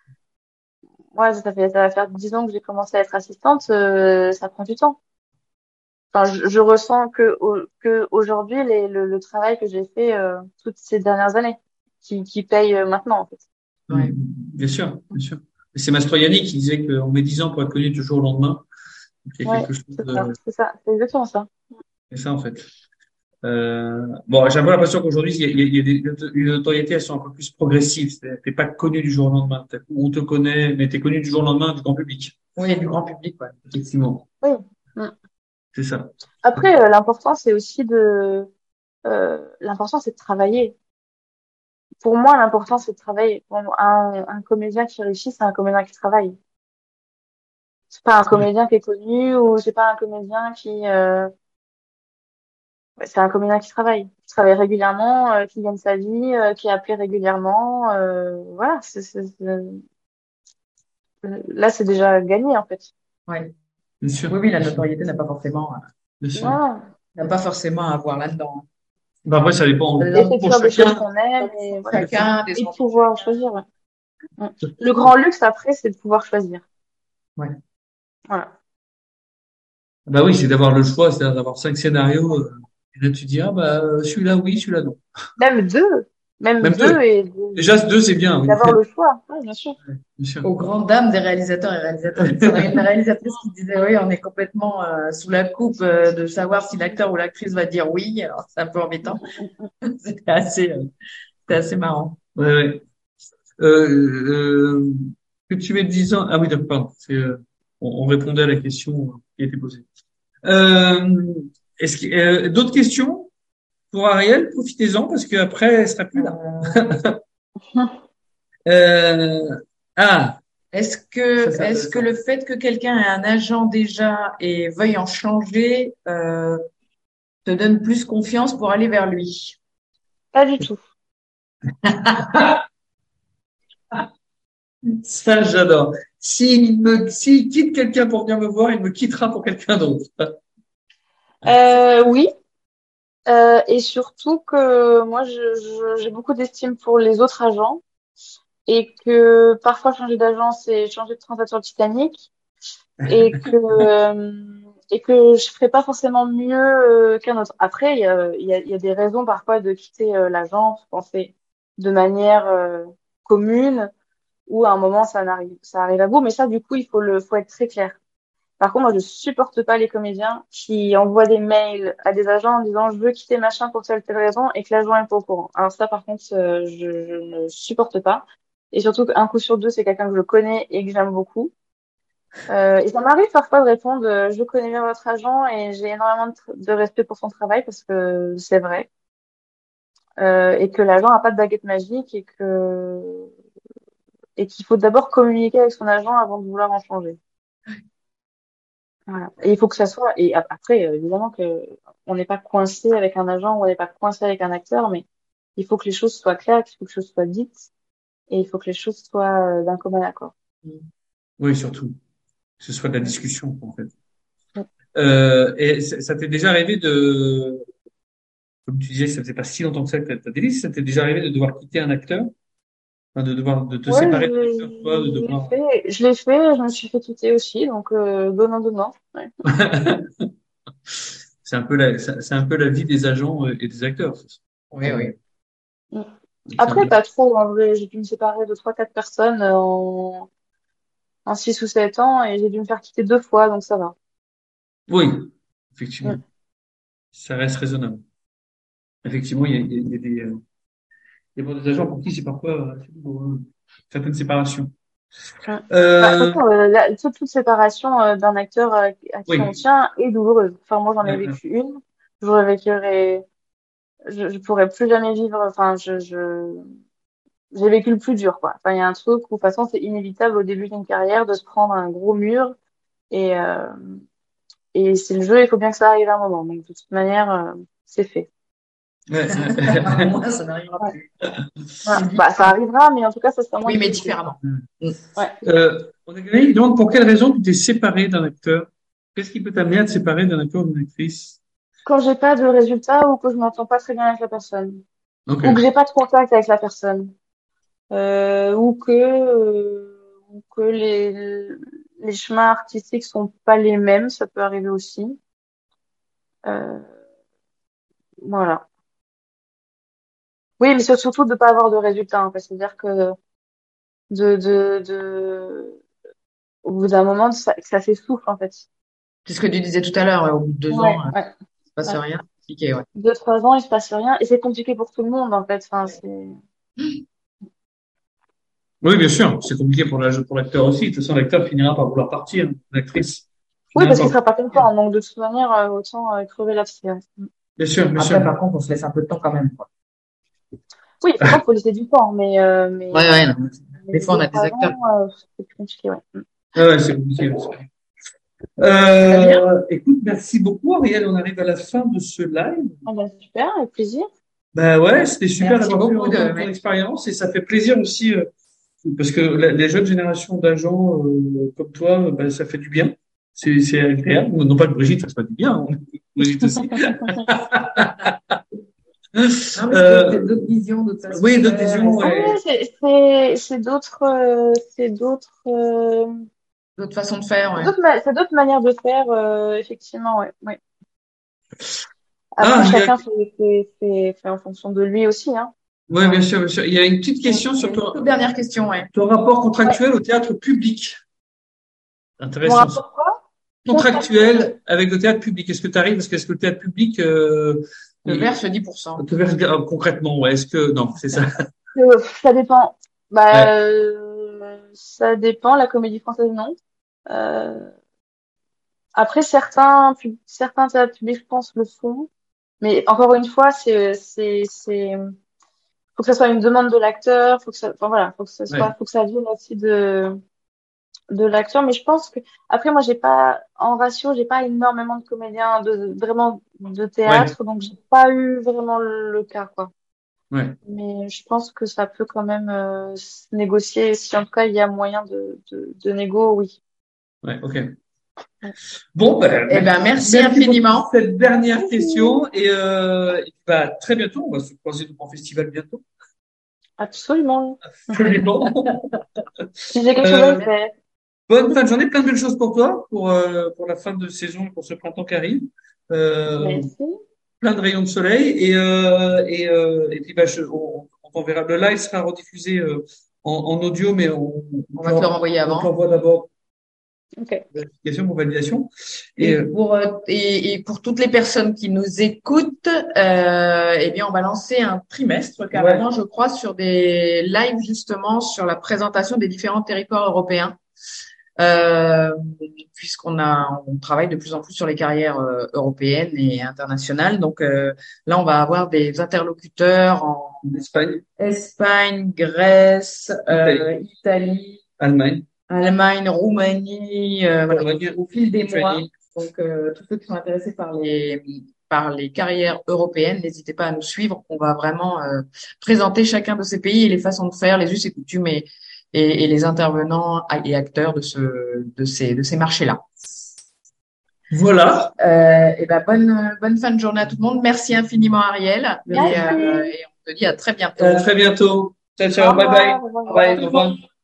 ouais, ça fait, ça va faire dix ans que j'ai commencé à être assistante, euh, ça prend du temps. Enfin, je, je ressens que, au- que aujourd'hui, les, le, le travail que j'ai fait euh, toutes ces dernières années, qui, qui paye euh, maintenant, en fait. Ouais. Mm, bien sûr, bien sûr. Et c'est Mastroianni qui disait qu'on met dix ans pour être connu du jour au lendemain. Donc, il y a Ouais, quelque chose c'est ça, de, c'est ça, c'est exactement ça. c'est ça, en fait. Euh, bon, j'ai un peu l'impression qu'aujourd'hui, il y a, il y a des, les notoriétés, elles sont un peu plus progressives. C'est-à-dire, t'es pas connu du jour au lendemain. T'as- On te connaît, mais t'es connu du jour au lendemain du grand public. Oui, du grand public, ouais. Effectivement. Oui. Mm. C'est ça. Après, euh, l'important, c'est aussi de, euh, l'important, c'est de travailler. Pour moi, l'important, c'est de travailler. Pour moi, un, un comédien qui réussit, c'est un comédien qui travaille. C'est pas un Ouais. comédien qui est connu ou c'est pas un comédien qui, euh, ouais, c'est un comédien qui travaille, qui travaille régulièrement, euh, qui gagne sa vie, euh, qui est appelé régulièrement. Euh, voilà, c'est, c'est, c'est- là, c'est déjà gagné en fait. Ouais. Bien sûr. Oui, oui, la Bien sûr. notoriété n'a pas forcément, euh, Bien sûr. Voilà. n'a pas forcément à voir là-dedans. Bah, après, ça dépend Et Là, c'est de pour faire des choses chacun. qu'on aime et pour voilà. chacun, des Et de envies de pouvoir chacun. choisir. Ouais. Mm. Le grand luxe après, c'est de pouvoir choisir. Ouais. Voilà. Bah oui, c'est d'avoir le choix, c'est d'avoir cinq scénarios. euh, et là, tu dis, ah, bah, euh, celui-là, oui, celui-là, non. Même deux, même Même deux. deux et, de- Déjà, ce deux, c'est bien, oui. d'avoir le choix. Ouais, bien sûr. Bien sûr. Aux grandes dames des réalisateurs et réalisatrices. On a une réalisatrice qui disait, oui, on est complètement euh, sous la coupe euh, de savoir si l'acteur ou l'actrice va dire oui. Alors, c'est un peu embêtant. C'était assez, euh, c'était assez marrant. Ouais, ouais. Euh, euh, que tu aies dix ans. Ah oui, d'accord, pardon. C'est, euh, on, on répondait à la question qui a été posée. Euh, est-ce qu'il y a d'autres questions pour Ariel? Profitez-en parce qu'après, elle sera plus là. Euh, Euh, ah, est-ce ça que, c'est est-ce que intéressant. le fait que quelqu'un ait un agent déjà et veuille en changer, euh, te donne plus confiance pour aller vers lui? Pas du tout. Ça, j'adore. S'il me, s'il quitte quelqu'un pour venir me voir, il me quittera pour quelqu'un d'autre. Euh, oui. Euh, et surtout que moi, je, je- j'ai beaucoup d'estime pour les autres agents et que parfois changer d'agence c'est changer de transat sur le Titanic et que euh, et que je ferais pas forcément mieux euh, qu'un autre. Après, il y a, il y a, il y a des raisons parfois de quitter euh, l'agence, je pensais de manière euh, commune ou à un moment ça n'arrive ça arrive à bout, mais ça du coup il faut le faut être très clair. Par contre, moi, je supporte pas les comédiens qui envoient des mails à des agents en disant je veux quitter machin pour telle telle raison et que l'agent est pas au courant. Alors ça, par contre, euh, je, je ne supporte pas. Et surtout qu'un coup sur deux, c'est quelqu'un que je connais et que j'aime beaucoup. Euh, et ça m'arrive parfois de répondre euh, je connais bien votre agent et j'ai énormément de, tr- de respect pour son travail parce que c'est vrai. Euh, et que l'agent n'a pas de baguette magique et que et qu'il faut d'abord communiquer avec son agent avant de vouloir en changer. Voilà. Et il faut que ça soit, et ap- après, euh, évidemment que on n'est pas coincé avec un agent ou on n'est pas coincé avec un acteur, mais il faut que les choses soient claires, il faut que les choses soient dites, et il faut que les choses soient euh, d'un commun accord. Oui, surtout. Que ce soit de la discussion, en fait. Mm. Euh, et ça ça t'est déjà arrivé de, comme tu disais, ça faisait pas si longtemps que ça que t'as des listes, ça t'est déjà arrivé de devoir quitter un acteur, enfin, de devoir, de te Ouais, séparer d'un je, acteur, toi, de je l'ai devoir. fait, je l'ai fait, je me suis fait quitter aussi, donc euh, donnant donnant. Ouais. C'est un peu la, c'est c'est un peu la vie des agents euh, et des acteurs. Oui, oui. Mm. C'est un Après, peu. pas trop, en vrai, j'ai dû me séparer de trois, quatre personnes euh, en, en six ou sept ans, et j'ai dû me faire quitter deux fois, donc ça va. Oui, Mm. effectivement, ça reste raisonnable. Effectivement, il y a, il y a, il y a des, euh, il y a pour des agents pour qui c'est parfois euh, c'est pour, euh, certaines séparations. Mm. Bah, de toute Euh, façon, euh, la- toute, toute séparation euh, d'un acteur à, à qui on oui. tient est douloureuse. Enfin, moi, j'en ai Euh, vécu une. Je revivrai je, je pourrais plus jamais vivre. Enfin, je, je, j'ai vécu le plus dur, quoi. Enfin, il y a un truc où, de toute façon, c'est inévitable au début d'une carrière de se prendre un gros mur et euh, et c'est le jeu. Il faut bien que ça arrive à un moment. Donc, de toute manière, euh, c'est fait. Ouais. Moi, ça n'arrivera Ouais. plus. Ouais. Bah, ça arrivera, mais en tout cas, ça sera moins Oui, mais difficile. différemment. Ouais. Euh, on a gagné, il demande pour quelle raison tu t'es séparé d'un acteur? Qu'est-ce qui peut t'amener à te séparer d'un acteur ou d'une actrice? Quand j'ai pas de résultat ou que je m'entends pas très bien avec la personne, Ok. ou que j'ai pas de contact avec la personne, euh, ou que euh, ou que les les chemins artistiques sont pas les mêmes, ça peut arriver aussi. Euh, voilà. Oui, mais c'est surtout de pas avoir de résultat, en fait. C'est-à-dire que de de de au bout d'un moment, ça, ça s'essouffle, en fait. C'est ce que tu disais tout à l'heure, au bout de deux Ouais, ans, euh, ouais, il se passe ouais. rien. C'est compliqué, ouais. Deux, trois ans, il se passe rien, et c'est compliqué pour tout le monde, en fait. Enfin, c'est Oui, bien sûr, c'est compliqué pour la, pour l'acteur aussi. De toute façon, l'acteur finira par vouloir partir, l'actrice oui, finira parce qu'il par sera pas partir. content. Donc, de toute manière, euh, autant euh, crever l'abcès. Bien sûr, bien Après, sûr. par contre, on se laisse un peu de temps quand même, quoi. Oui, par contre, faut laisser du temps, mais euh, mais Ouais, euh, ouais, non. Des mais fois, on deux, a des trois acteurs. ans, euh, c'est plus compliqué, ouais. Ah ouais, c'est compliqué. c'est compliqué. Très bien. Euh, écoute, merci beaucoup, Ariel. On arrive à la fin de ce live. Ah ben, super, avec plaisir. Ben ouais, c'était super Merci d'avoir pu beaucoup de, entendre ton ouais. expérience et ça fait plaisir aussi euh, parce que la- les jeunes générations d'agents euh, comme toi, euh, ben, ça fait du bien. C'est c'est agréable. Non pas que Brigitte fasse pas du bien, hein. Brigitte aussi. Non, mais c'est Euh, d'autres d'autres visions, d'autres façons oui, de d'autres faire, et visions. Ah c'est Ouais. ouais, c'est c'est c'est d'autres euh, c'est d'autres euh, d'autres façons de faire, c'est ouais. d'autres ma- c'est d'autres manières de faire, euh, effectivement, ouais, ouais. Ah, Après, il y a, chacun fait, fait, fait, fait en fonction de lui aussi, hein. ouais, bien sûr, bien sûr. Il y a une petite Mm. question Il y a sur une ton, toute dernière question, ouais. ton rapport Ouais. contractuel au théâtre public. Mon Intéressant, ça. rapport quoi? Contractuel. Contractuel avec le théâtre public. Est-ce que tu arrives, parce que est-ce que le théâtre public, euh, Le il, verse dix pour cent. te verse bien, euh, concrètement, ouais, est-ce que, non, c'est ça. Euh, ça dépend. Ouais, Bah, euh, ça dépend. La comédie française, non. Euh, après, certains, pub- certains théâtres publics, je pense, le font. Mais encore une fois, c'est, c'est, c'est, faut que ça soit une demande de l'acteur, faut que ça, enfin voilà, faut que ça soit, ouais, faut que ça vienne aussi de, de l'acteur. Mais je pense que, après, moi, j'ai pas, en ratio, j'ai pas énormément de comédiens de, vraiment de ouais, théâtre, donc j'ai pas eu vraiment le, le cas, quoi. ouais, Mais je pense que ça peut quand même euh, se négocier. Si en tout cas il y a moyen de, de, de négo, oui. ouais, ok. Bon, ben, Eh merci, ben, merci merci pour infiniment. cette dernière Merci. question et, euh, et bah, très bientôt. On va se croiser dans un festival bientôt. Absolument. Absolument. Si j'ai quelque chose à Euh, faire. bonne fin de journée, plein de belles choses pour toi, pour, euh, pour la fin de saison et pour ce printemps qui arrive. Euh, Merci. plein de rayons de soleil et euh, et, euh, et puis bah je, on, on t'enverra. Le live sera rediffusé euh, en, en audio, mais on, On va te le renvoyer on avant. t'envoie d'abord Ok. la notification pour validation. Et Et euh, pour, euh, et, et pour toutes les personnes qui nous écoutent, euh, eh bien, on va lancer un trimestre carrément, ouais, je crois, sur des lives justement sur la présentation des différents territoires européens. Euh, puisqu'on a, on travaille de plus en plus sur les carrières euh, européennes et internationales. Donc euh, là, on va avoir des interlocuteurs en en Espagne, Espagne, Grèce, Italie, euh, Italie, Allemagne, Allemagne, Roumanie, euh, voilà, Pologne, au fil des mois. Lituanie. Donc euh, tous ceux qui sont intéressés par les par les carrières européennes, n'hésitez pas à nous suivre. On va vraiment euh, présenter chacun de ces pays et les façons de faire, les us et coutumes et, et, et les intervenants et acteurs de ce de ces de ces marchés-là. Voilà. Euh, et ben bonne bonne fin de journée à tout le monde. Merci infiniment Ariel et, Merci. euh, et on te dit à très bientôt. À très bientôt. Ciao, Au ciao. Bye bye. revoir. Au revoir. Bye bye. Au revoir.